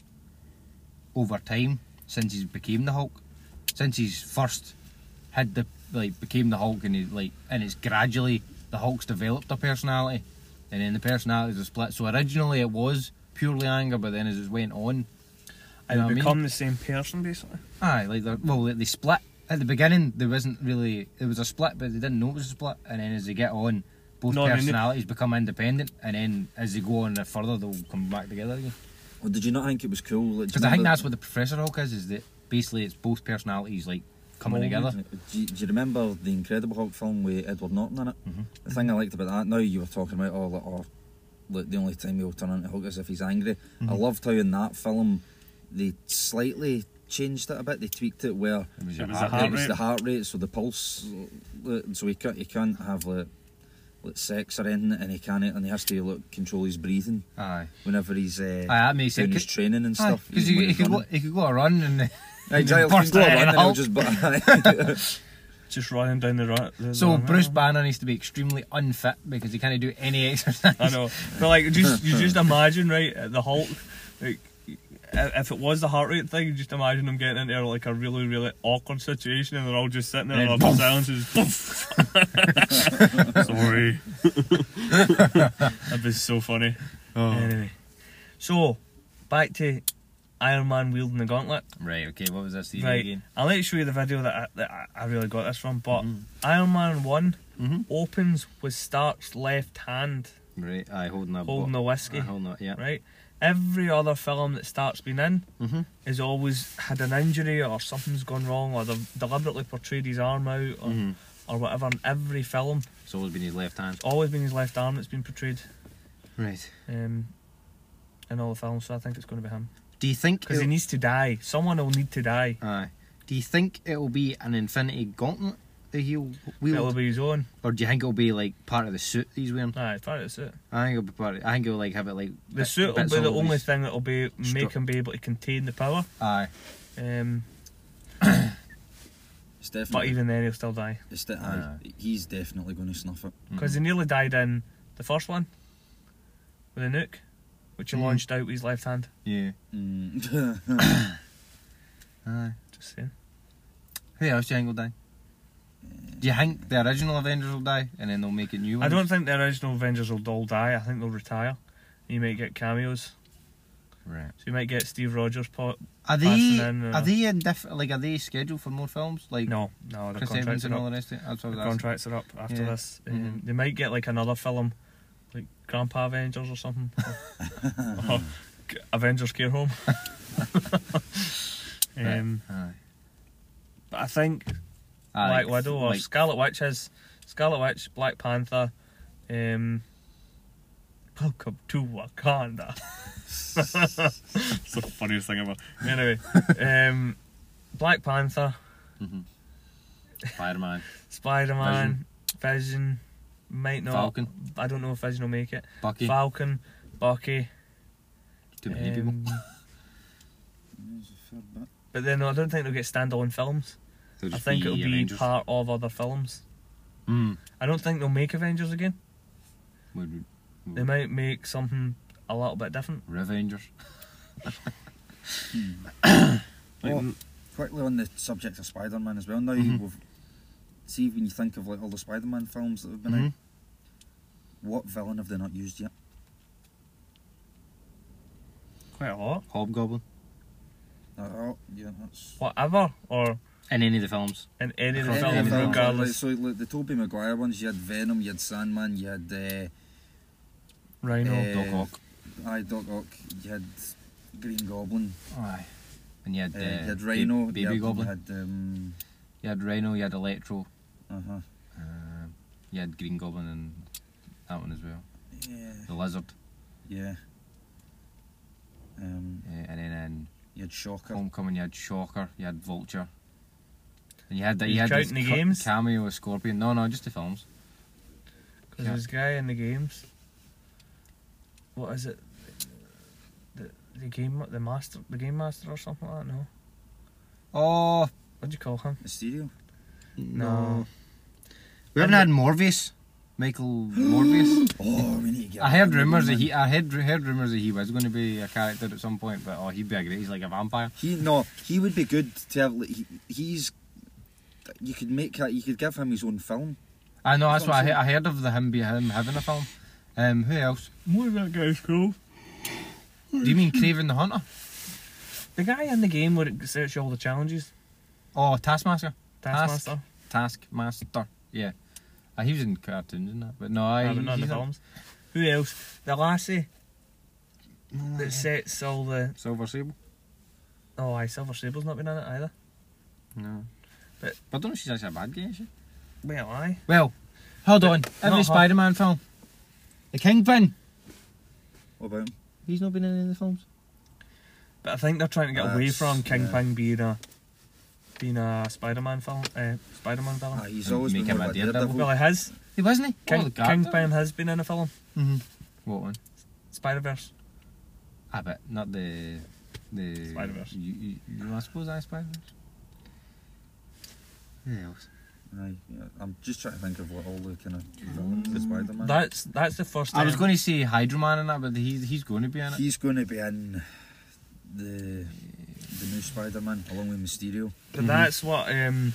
over time since he's became the Hulk. Since he's first had the like became the Hulk and he like and it's gradually the Hulk's developed a personality, and then the personalities are split. So originally it was purely anger, but then as it went on, you And know what I mean? become the same person basically. Aye, like they're, well, they split at the beginning. There wasn't really there was a split, but they didn't know it was a split. And then as they get on, both No, I mean, personalities become independent, and then as they go on further, they'll come back together again. Well, did you not think it was cool? Like, do you Because I think remember- that's what the Professor Hulk is. Is that basically it's both personalities like coming Molded. together. Do you, do you remember the Incredible Hulk film with Edward Norton in it? Mhm. The thing I liked about that, now you were talking about, oh, like, oh, like the only time he'll turn into Hulk is if he's angry. I Mhm. loved how in that film they slightly changed it a bit. They tweaked it where It was, It your was heart a heart it was rate. the heart rate, so the pulse, like, so he can't he can't have like, like sex or anything, and he can't, and he has to like control his breathing Aye, whenever he's uh, aye, that makes doing his sense. training and stuff. Because when he, he he's could go, running. he could go a run and Exactly, he burst can go out a in run a and he'll Hulk. just but Just running down the road. So Bruce Banner needs to be extremely unfit because he can't do any exercise. I know, but like just you just imagine right uh, the Hulk, like i- if it was the heart rate thing, you just imagine them getting into like a really really awkward situation and they're all just sitting there And and then all the silence is poof. Sorry, that'd be so funny. Oh. Anyway, so back to Iron Man wielding the gauntlet. Right, okay, what was this theory Right, again? I'll let you show you the video that I, that I- I really got this from. But Mhm. Iron Man one Mhm. opens with Stark's left hand Right, aye, holding a holding bo- the whiskey. aye, holding a, yeah. Right, every other film that Stark's been in Mhm. has always had an injury or something's gone wrong or they've deliberately portrayed his arm out or, Mhm. or whatever. In every film, It's always been his left hand. it's always been his left arm that's been portrayed Right. um, in all the films. So I think it's going to be him Do you think? because he it'll- needs to die. Someone will need to die. Aye. Do you think it'll be an Infinity Gauntlet that he'll wield, It'll be his own. or do you think it'll be like part of the suit he's wearing? Aye, it's part of the suit. I think it'll be part. Of, I think it'll like have it like The bit- suit will bits be the all only his- thing that will be make Stru- him be able to contain the power. Aye. Um, it's but definitely. even then, he'll still die it's de- Aye. aye, he's definitely going to snuff it. because he nearly died in the first one with a nuke, which he Mhm. launched out with his left hand. Yeah. Mm. Aye. Just saying. Who else do you think will die? Do you think the original Avengers will die and then they'll make a new one? I don't think the original Avengers will all die. I think they'll retire. You might get cameos. Right. So you might get Steve Rogers. Po- Are they? Passing in, uh, are they in diff- Like, are they scheduled for more films? Like no, no, the Chris contracts Evans and are all up. the rest of it. That's what I The was asking. contracts are up after Yeah. this. Um, Mhm. They might get like another film, like Grandpa Avengers or something. or, or Avengers Care Home. um, Aye. but I think Aye, Black like- Widow or like- Scarlet Witch is Scarlet Witch, Black Panther, um, Welcome to Wakanda. It's the funniest thing ever. Anyway, um, Black Panther, Mm-hmm. Spider-Man. Spider-Man, Vision. Might not. Falcon. I don't know if Vision will make it. Bucky. Falcon, Bucky. Too many people. um, There's a fair bit. But then I don't think they'll get standalone films. They'll I just think it'll be Avengers. part of other films. Mm. I don't think they'll make Avengers again. Would- They might make something a little bit different. Revengers. Like, Oh, quickly on the subject of Spider-Man as well. Now Mhm. we've see when you think of like all the Spider-Man films that have been Mhm. out, what villain have they not used yet? quite a lot. Hobgoblin. Uh, oh, yeah, that's. Whatever, or In any of the films. in any of the Across Any films, the films, regardless. like, so like the Tobey Maguire ones, you had Venom, you had Sandman, you had uh, Rhino. Uh, Doc Ock. aye, Doc Ock, you had Green Goblin, Aye. And you had, uh, uh, you had Ba- Rhino, Baby you had, Goblin. you had um, You had Rhino, you had Electro, uh-huh. uh, you had Green Goblin and that one as well. Yeah, The Lizard, yeah. Um, uh, and then in you had Shocker. Homecoming you had Shocker, you had Vulture, and you had that. He's You had counting this the ca- games? cameo of Scorpion. No, no, just the films. Because Yeah. there's a guy in the games. What is it? The the game the master the game master or something like that. No, Oh what do you call him? Mysterio. No. we haven't had Morbius. Michael Morbius. Oh, we need to get. I heard him, rumours that man. he. I heard heard rumours that he was going to be a character at some point, but oh, he'd be a great. He's like a vampire. He no, he would be good to have. Like, he, he's. You could make that. You could give him his own film. I know that's That's what I, what he- I'm I heard of the him be him having a film. Um, who else? What is that guy's called? Do you mean Craven the Hunter? The guy in the game where it sets you all the challenges. Oh, Taskmaster. Taskmaster. Taskmaster. Yeah. Uh, he was in cartoons and that, but no, I. Yeah, but not in he's the not- films. Who else? The lassie that sets all the. Silver Sable. Oh, aye, Silver Sable's not been in it either. No. But- But I don't know if she's actually a bad guy, is she? Well, aye. Well, hold But on. not Every her. Spider-Man film. The Kingpin. What about him? He's not been in any of the films. But I think they're trying to get away That's- from Kingpin yeah. being a being a Spider-Man film. Uh, Spider-Man villain. Ah, he's And always make been him more a of a Daredevil. Daredevil. Well, he has. He wasn't he? King, oh, the character. Kingpin has been in a film. Mm-hmm. What one? Spider-Verse. I bet not the the Spider-Verse. You, you, you I suppose I Spider-Verse. Who else? Aye, yeah. I'm just trying to think of what all the kind of villains with Spider-Man. That's that's the first time. I was going to say Hydro Man in that, but he's he's going to be in it. He's going to be in the the new Spider-Man along with Mysterio. But that's what um.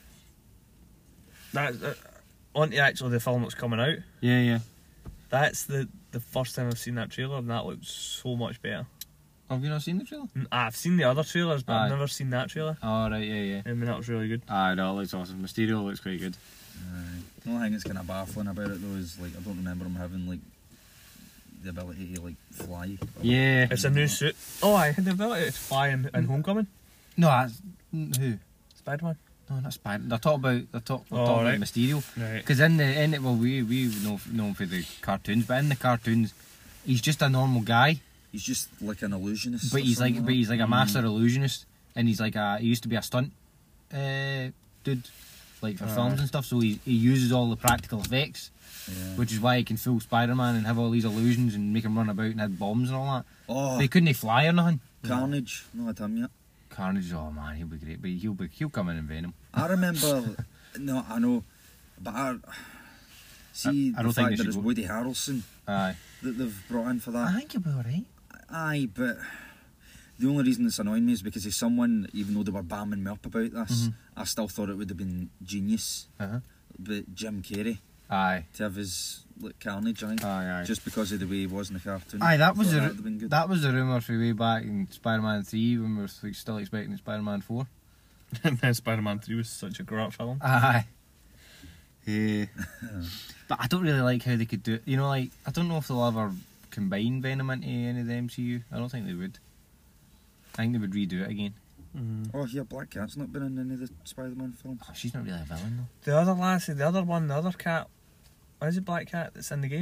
That uh, on to actually the film that's coming out. Yeah, yeah. That's the the first time I've seen that trailer, and that looks so much better. Have you not seen the trailer? Mm, I've seen the other trailers, but Aye. I've never seen that trailer. Oh right, yeah, yeah. I mean, that was really good. Ah, no, it looks awesome. Mysterio looks quite good. Aye. The only thing that's kind of baffling about it though is like I don't remember him having like the ability to like fly. Yeah. It's a new suit. Oh, I had the ability to fly in, in Homecoming. No, that's, who? Spider-Man. No, not Spider. They're talking about they're, talk, they're Oh, talking right. about Mysterio. Right. Because in the in it, well, we we know know him for the cartoons, but in the cartoons, he's just a normal guy. He's just like an illusionist. But or he's like, something but he's like a that. master illusionist, and he's like a he used to be a stunt uh, dude, like for Aye. films and stuff. So he he uses all the practical effects, Yeah. which is why he can fool Spider-Man and have all these illusions and make him run about and have bombs and all that. Oh, But he couldn't he fly or nothing. Carnage. Not had him yet. Carnage, oh man, he'll be great. But he'll be he'll come in and Venom. I remember. No, I know, but I see I- I the don't think fact they that should it's go- Woody Harrelson Aye. that they've brought in for that. think you'll be alright. Aye, but the only reason it's annoying me is because he's someone, even though they were bamming me up about this, Mhm. I still thought it would have been genius. Uh-huh. But Jim Carrey Aye. to have his like Carnage, I think, Aye, aye. just because of the way he was in the cartoon. Aye, that I was thought the that would have been good. that was the rumour for way back in Spider-Man three when we were like, still expecting Spider-Man four. And then Spider-Man three was such a great film. Aye. Yeah. But I don't really like how they could do it. You know, like, I don't know if they'll ever combine Venom into any of the M C U. I don't think they would. I think they would redo it again. Mm. Oh, yeah, Black Cat's not been in any of the Spider-Man films. Oh, she's not really a villain, though. The other lassie, the other one, the other cat. Is it Black Cat that's in the game?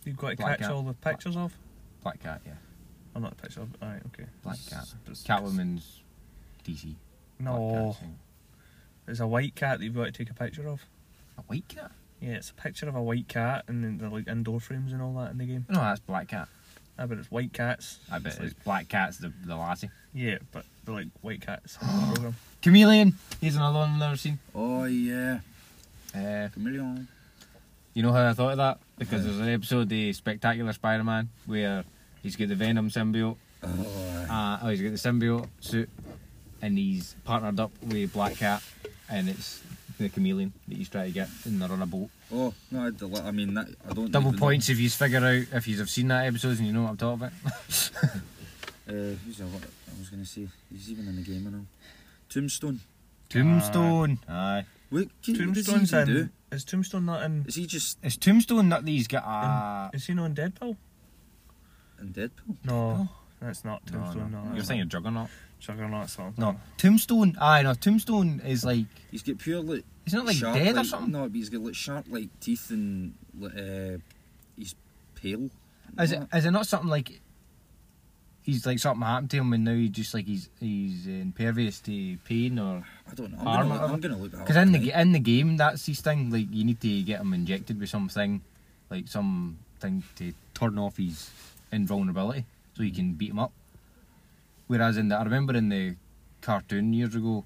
You've got to Black catch Cat. all the pictures of? Black Cat, yeah. I'm not the picture of. Alright, okay. Black It's- Cat. it's- Catwoman's D C. Black No. Cat's thing. It's a white cat that you've got to take a picture of. A white cat? Yeah, it's a picture of a white cat and then they're like indoor frames and all that in the game. No, that's Black Cat. Ah, but it's white cats. I bet It's it's like, Black Cat's the, the lassie. yeah, but they're like white cats in the program. Chameleon! Here's another one I've never seen. Oh yeah, Uh, chameleon. you know how I thought of that? Because there's an episode of Spectacular Spider-Man where he's got the Venom symbiote. Oh, Uh, oh, he's got the symbiote suit, and he's partnered up with Black Cat, and it's the chameleon that he's trying to get, and they're on a boat. oh no, I, del- I mean that, I don't. Double even points if you figure out if you've seen that episode and you know what I'm talking about. Know. Uh, who's that? What I was gonna say? He's even in the game and all. Tombstone. Tombstone. Aye. Wait, what does he Tombstone's even do? in. Is Tombstone not in? Is he just Is Tombstone not these got a? Is he not in Deadpool? in Deadpool? No, that's not No, Tombstone. no. No, You're that's thinking not. Juggernaut. Juggernaut song. No, Tombstone. Aye, no. Tombstone is like, He's got pure like he's not like sharp, dead or like, something. No, but he's got like sharp like teeth and like, uh, he's pale. Is it? Is it not something like? He's like something happened to him, and now he just like he's he's impervious to pain, or I don't know. I'm Arm gonna, or I'm gonna look that up. because in the tonight. ga- in the game that's his thing. Like you need to get him injected with something, like something to turn off his invulnerability, so you can beat him up. Whereas in the I remember in the cartoon years ago,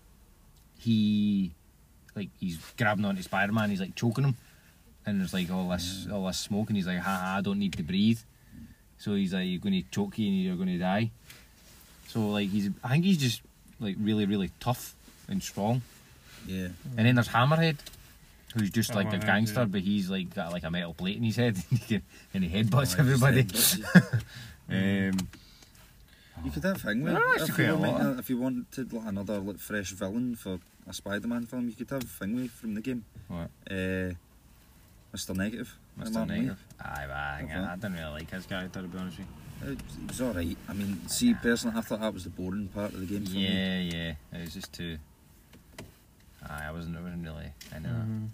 he like he's grabbing onto Spider-Man, he's like choking him, and there's like all this all this smoke, and he's like, "Ha ha, I don't need to breathe." So he's like, "You're going to choke you, and you're going to die." So like he's, I think he's just like really really tough and strong. Yeah. And then there's Hammerhead, who's just like a Hammerhead, gangster, yeah. but he's like got like a metal plate in his head, and he, can, and he headbutts Oh, just everybody. headbutts you. um, You could have thing with There are actually if quite you, a want, lot. if you wanted like another like fresh villain for a Spider-Man film, you could have Thingway from the game. what? Uh, Mister Negative. Mister Martin Lee. Negative. Aye, but I, think Okay. I, I didn't really like his character, to be honest with Uh, It was alright. I mean, see, personally, I thought that was the boring part of the game for you. me. Yeah, yeah. It was just too. Aye, I wasn't, I wasn't really into that. Mhm.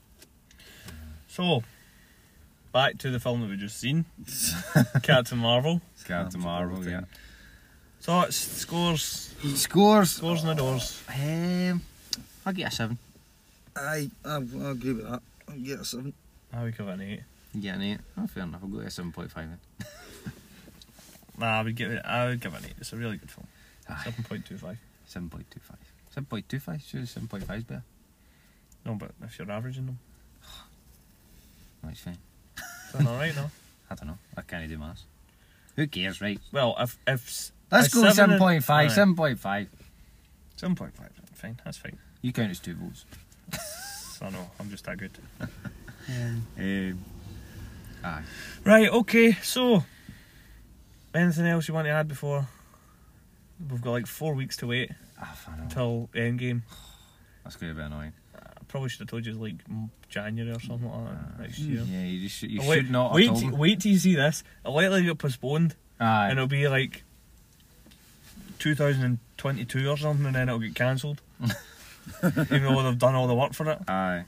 So, back to the film that we just seen, Captain Marvel. Captain Marvel, yeah. Thoughts, scores, Scores. scores in the doors. Um, I'll get a seven. Aye, I, I agree with that. I'll get a seven. I would give it an eight. Yeah, an eight. Oh, fair enough. I'll go to a seven point five then. Nah, I would give it. I would give it an eight. It's a really good film. Aye. Seven point two five. seven point two five. seven point two five? Sure, seven point five is better. No, but if you're averaging them, No, it's fine. is that all right? No. I don't know. I can't do maths. Who cares, right? Well, if if s- Let's a go seven seven and- point five. Aye. seven point five. seven point five. Fine, that's fine. You count as two votes. I know. I'm just that good. Um, aye. Right. Okay. So, anything else you want to add before? We've got like four weeks to wait Ah, I know. till Endgame. That's going to be annoying. I probably should have told you like m- January or something like that next year. Yeah, you, just, you Oh, wait, should not have wait, told t- me. wait till you see this. It'll likely get postponed, Aye. and it'll be like two thousand twenty-two or something, and then it'll get cancelled. Even though they've done all the work for it. Aye.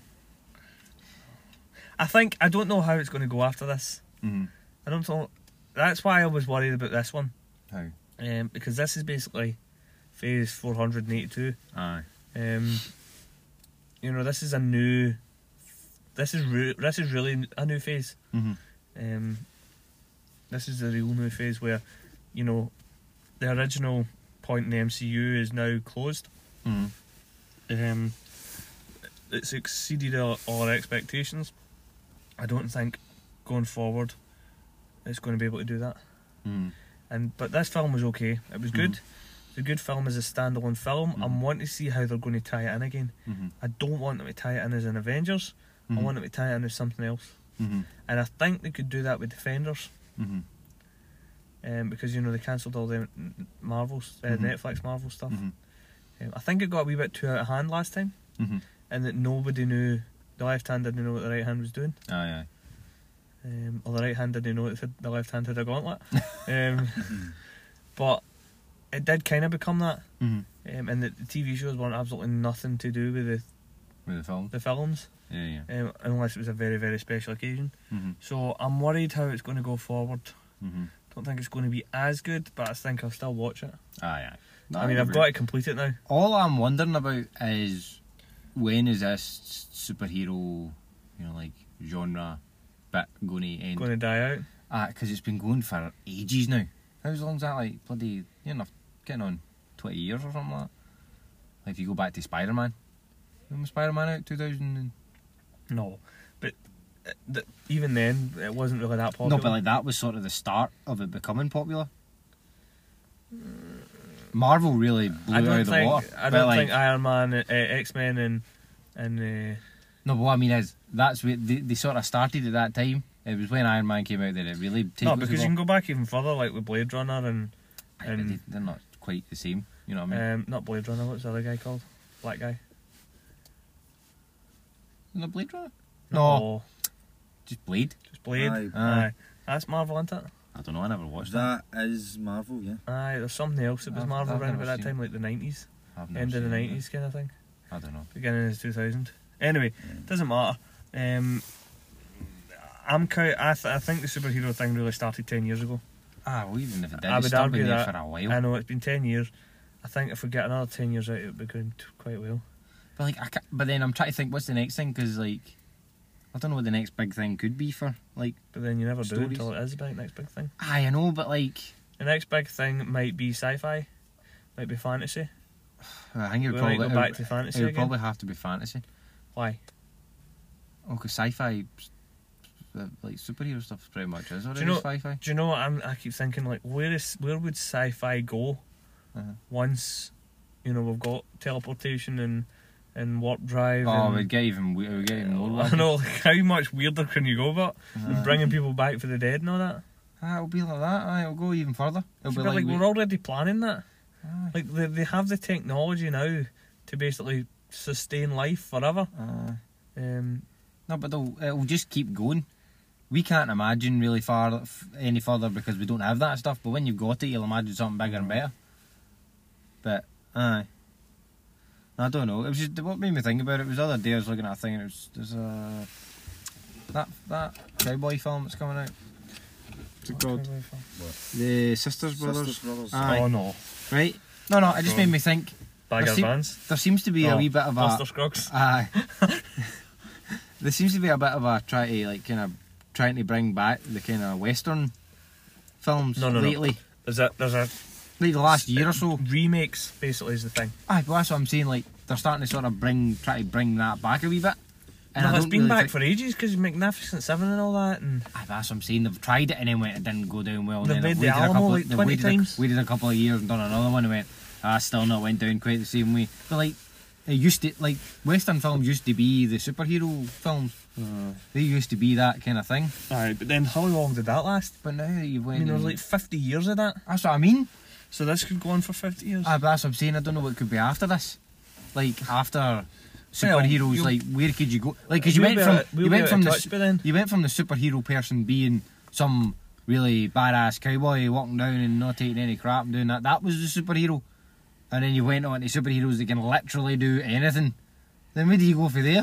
I think I don't know how it's going to go after this. Mm-hmm. I don't know. That's why I was worried about this one, How? um, because this is basically phase four hundred eighty-two. Aye. Um, you know, this is a new. This is re- this is really a new phase. Mm-hmm. Um, this is the real new phase where, you know, the original point in the M C U is now closed. Mm-hmm. Um, it's exceeded all, all our expectations. I don't think going forward it's going to be able to do that. Mm-hmm. And but this film was okay. It was good. It's a good film as a standalone film. Mhm. I'm wanting to see how they're going to tie it in again. Mm-hmm. I don't want them to tie it in as an Avengers. I want them to tie it in as something else. Mm-hmm. And I think they could do that with Defenders. Mm-hmm. Um, because you know they cancelled all the Marvels, uh, Mhm. Netflix Marvel stuff. Mm-hmm. Um, I think it got a wee bit too out of hand last time, Mm-hmm. and that nobody knew. The left hand didn't know what the right hand was doing, Aye, aye. um, or the right hand didn't know that the- the left hand had a gauntlet. um, but it did kind of become that, Mm-hmm. um, and the, the T V shows weren't absolutely nothing to do with the With the film. the films, Yeah, yeah. um, unless it was a very, very special occasion. Mm-hmm. So I'm worried how it's going to go forward. Mm-hmm. Don't think it's going to be as good, but I think I'll still watch it. Aye, aye. No, I mean, I've agree. got to complete it now. All I'm wondering about is when is this superhero, you know, like genre bit going to end? Going to die out. Ah, because it's been going for ages now. How long's that? Like bloody, you know, getting on twenty years or something like that. Like if you go back to Spider-Man, when was Spider-Man out? two thousand. No, but uh, th- even then, it wasn't really that popular. No, but like that was sort of the start of it becoming popular. Marvel really blew I it out don't of the think water. I but, don't like, think Iron Man, uh, X Men, and and uh, No, but what I mean is that's where they, they sort of started at that time. It was when Iron Man came out that it really took no, us because the you can ball. go back even further, like with Blade Runner and Aye, but and- they, they're not quite the same. You know what I mean? um, not Blade Runner. What's the other guy called? Black guy. Isn't it Blade Runner? No, Just Blade. just Blade. Aye. Aye. That's Marvel, isn't it? I don't know. I never watched that. That is Marvel, yeah. Aye, there's something else that was I've- Marvel I've around never about that seen time, like the nineties, I've never end of the seen it. nineties kind of thing, I don't know. beginning of the two thousand. Anyway, Yeah. doesn't matter. Um, I'm quite, I, th- I think the superhero thing really started ten years ago. Ah, well, even if it did, I it's would still argue been there that. for a while. I know it's been ten years. I think if we get another ten years out, it would be going t- quite well. But like, I ca but then I'm trying to think what's the next thing because like, I don't know what the next big thing could be for like. But then you never do Stories. until it is the big, next big thing. Aye, I know, but like, The next big thing might be sci-fi, might be fantasy. I think it would We probably might go it back would- to fantasy it would again. probably have to be fantasy. Why? Oh, because sci-fi, uh, like superhero stuff, pretty much is already know- sci-fi. Do you know what I'm, I keep thinking? Like, where is where would sci-fi go Uh-huh. once, you know, we've got teleportation and and warp drive? Oh, and, we'd get even we- we'd get even more. I know. Like, how much weirder can you go about? Uh-huh. And bringing people back for the dead and all that. Ah, it'll be like that. Aye, it'll go even further. It'll But be like, like, we- we're already planning that. Aye. Like they they have the technology now to basically sustain life forever. Aye. Um, No, but they'll, it'll just keep going. We can't imagine really far f- any further because we don't have that stuff. But when you've got it, you'll imagine something bigger and better. But aye, I don't know. It was just what made me think about it was the other day I was looking at a thing and it was there's a that that cowboy film that's coming out. What's it called? The Sisters Brothers. Sisters Brothers. Aye. Oh no, Right? No, no. It just made me think. Bagger There seem- Vans. There seems to be a Oh, wee bit of a. Buster Scruggs. Aye. There seems to be a bit of a try to like kind of trying to bring back the kind of western films No, no, no. lately. There's a there's a Like the last year or so. remakes basically is the thing. Aye, but that's what I'm saying. Like they're starting to sort of bring, try to bring that back a wee bit. And No, I it's don't been really back think- for ages because Magnificent Seven and all that, and Aye, but that's what I'm saying. They've tried it and then went, it didn't go down well. And They've then made they've the waited a Alamo couple, like they've twenty waited a- times. waited a couple of years and done another one and went, ah, still not went down quite the same way. But like, it used to like western films used to be the superhero films. They used to be that kind of thing. aye. But then how long did that last? But now you I went. mean, there was and- like fifty years of that, that's what I mean. so this could go on for fifty years. Ah, but that's what I'm saying. I don't know what could be after this. Like after superheroes, you'll- like where could you go? Like because you We'll went be from out- we'll you be went out from of the touch su- by then. you went from the superhero person being some really badass cowboy walking down and not taking any crap and doing that. That was the superhero, and then you went on to superheroes that can literally do anything. Then where do you go for there?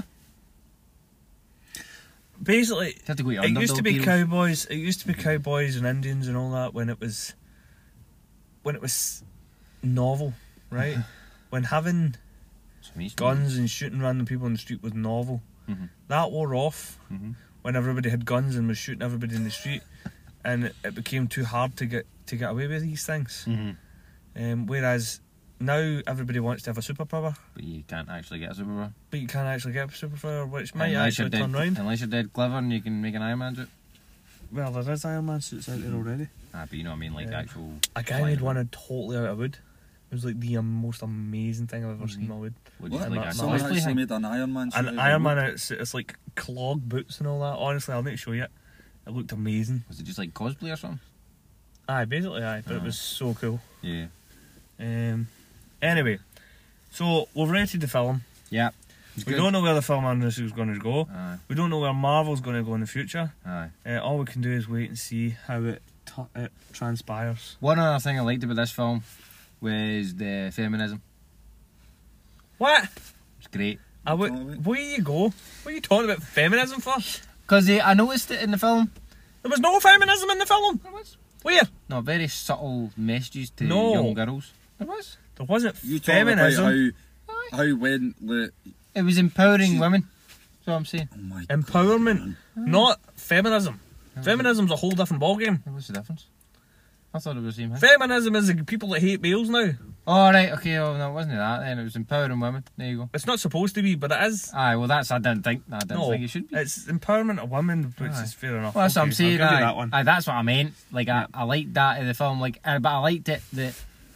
Basically, You have to go to it used to underdog be heroes. cowboys. It used to be cowboys and Indians and all that when it was when it was novel, right? When having So it used to be- guns and shooting random people in the street was novel. Mhm. That wore off Mhm. when everybody had guns and was shooting everybody in the street, and it, it became too hard to get to get away with these things. Mhm. Um, whereas now everybody wants to have a superpower, But you can't actually get a superpower. but you can't actually get a superpower, which might Unless you're actually turn dead, round. unless you're dead clever and you can make an Iron Man suit. Well, there is Iron Man suits out there already. Ah, but you know what I mean, like the Yeah. actual. A guy flying made one out totally out of wood. It was like the um, most amazing thing I've ever seen in my wood. What, What? just like Not- a Someone not- cosplay actually thing? made an Iron Man suit. And out of Iron wood. Man, it's, it's like clog boots and all that. Honestly, I'll need to show you it. It looked amazing. Was it just like cosplay or something? Aye, basically, aye, but it Aye. was so cool. Yeah. Um, anyway, so we've rated the film. Yeah. It's We good. don't know where the film industry is going to go. Aye. We don't know where Marvel's going to go in the future. Aye. Uh, all we can do is wait and see how it, t- it transpires. One other thing I liked about this film was the feminism. What? It's great. I would, talking about? where you go? What are you talking about feminism for? Because I noticed it in the film. There was no feminism in the film. There was. Where? No, very subtle messages to No. young girls. There was. There wasn't You talking feminism. about how, how when the It was empowering She- women. That's what I'm saying. oh my Empowerment, God, man. not feminism. Feminism's a whole different ballgame. What's the difference? I thought it was the same thing. Feminism is the people that hate males now. Oh, right, okay, oh, no, it wasn't that then. It was empowering women. There you go. It's not supposed to be, but it is. Aye, well, that's, I didn't think, I didn't No, think it should be. it's empowerment of women, which Aye. is fair enough. Well, that's what I'm Okay, saying. I'll give aye. you that one. Aye, that's what I meant. Like, I, I liked that in the film, like, uh, but I liked it that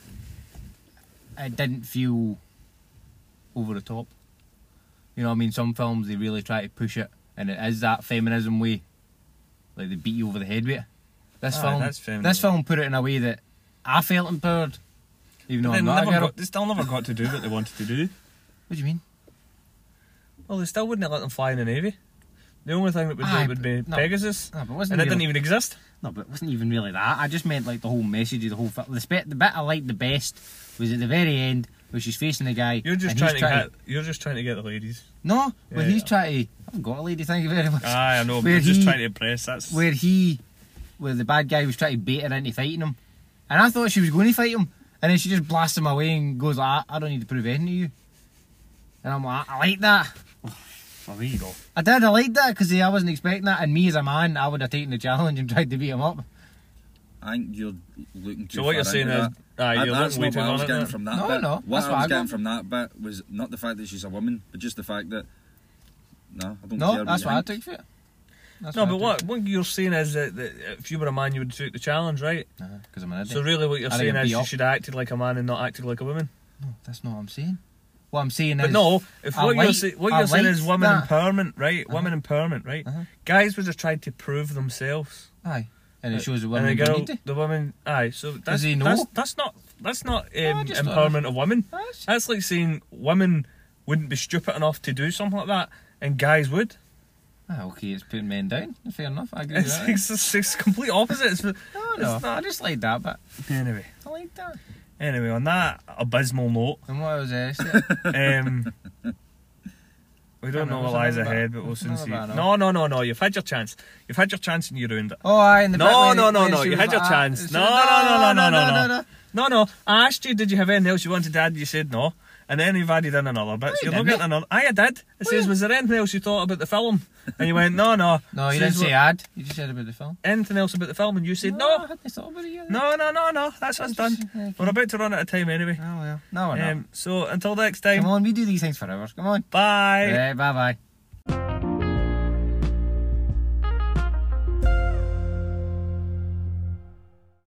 it didn't feel over the top. You know what I mean? Some films, they really try to push it, and it is that feminism way. Like, they beat you over the head with it. This Aye, film, that's feminism. this film put it in a way that I felt empowered, even though They I'm not a never girl. got, they still never got to do what they wanted to do. What do you mean? Well, they still wouldn't have let them fly in the Navy. The only thing that would do Aye, it would be but- no. Pegasus, No, but wasn't and it really- didn't even exist. No, but it wasn't even really that. I just meant like the whole message of the whole film. The, spe- the bit I liked the best was at the very end where she's facing the guy. You're just and trying he's to get. You're just trying to get the ladies. No, where Yeah, he's yeah. trying to. I haven't got a lady, thank you very much. Aye, I know. But Where you're just he- trying to impress. That's Where he, where the bad guy was trying to bait her into fighting him. And I thought she was going to fight him. And then she just blasts him away and goes like, I don't need to prove anything to you. And I'm like, I like that. Well, there you go. I did, I liked that because I wasn't expecting that. And me as a man, I would have taken the challenge and tried to beat him up. I think you're looking too So what far you're saying into is, that. aye, That- you're that's looking way not too what I was far getting into from it. that No, bit. no, What that's I what was I getting got. from that bit was not the fact that she's a woman, but just the fact that no, I don't No, care. that's what what I you think. took for it. That's No, I but took what for what you're saying is that, that if you were a man, you would take the challenge, right? it. Nah, because I'm an idiot. So really, what you're I saying think is it'd be you up. should have acted like a man and not acted like a woman. No, that's not what I'm saying. What I'm saying But is... no, if I what you're like- say, what I you're saying is liked women that. empowerment, right? Uh-huh. Women empowerment, right? Uh-huh. Guys were just trying to prove themselves. Aye. And it shows the And women the don't girl, need to. the women, aye. So that's they know? that's, that's not that's not No, I um, just thought empowerment of women. That's- That's like saying women wouldn't be stupid enough to do something like that, and guys would. Ah, okay, it's putting men down. Fair enough, I agree with It's, that. it's, it's, it's complete opposite. It's, No, no, it's not- I just like that bit. anyway, I like that. anyway, on that abysmal note, And what was uh, it? um, we don't Can't know remember, what lies something ahead, about- but we'll soon something see. about it. No, no, no, no. You've had your chance. You've had your chance, and you ruined it. Oh, aye, in the bit No, where- no, no, where no, she you was had your like, chance. ah, she No, was- no, no, no, no, no. no. No, no. I asked you, did you have anything else you wanted to add? You said no. And then you've added in another bit. So you you're not didn't. getting another. Aye, I did. It says, was there anything else you thought about the film? And you went, no, no. No, you Says, didn't say ad. You just said about the film. anything else about the film? And you said, I no. hadn't thought about it yet. No, no, no, no. That's us done. Okay. We're about to run out of time anyway. Oh, well. No, we're not. Um, so until next time, Come on, we do these things for hours. Come on. bye. Yeah, bye-bye.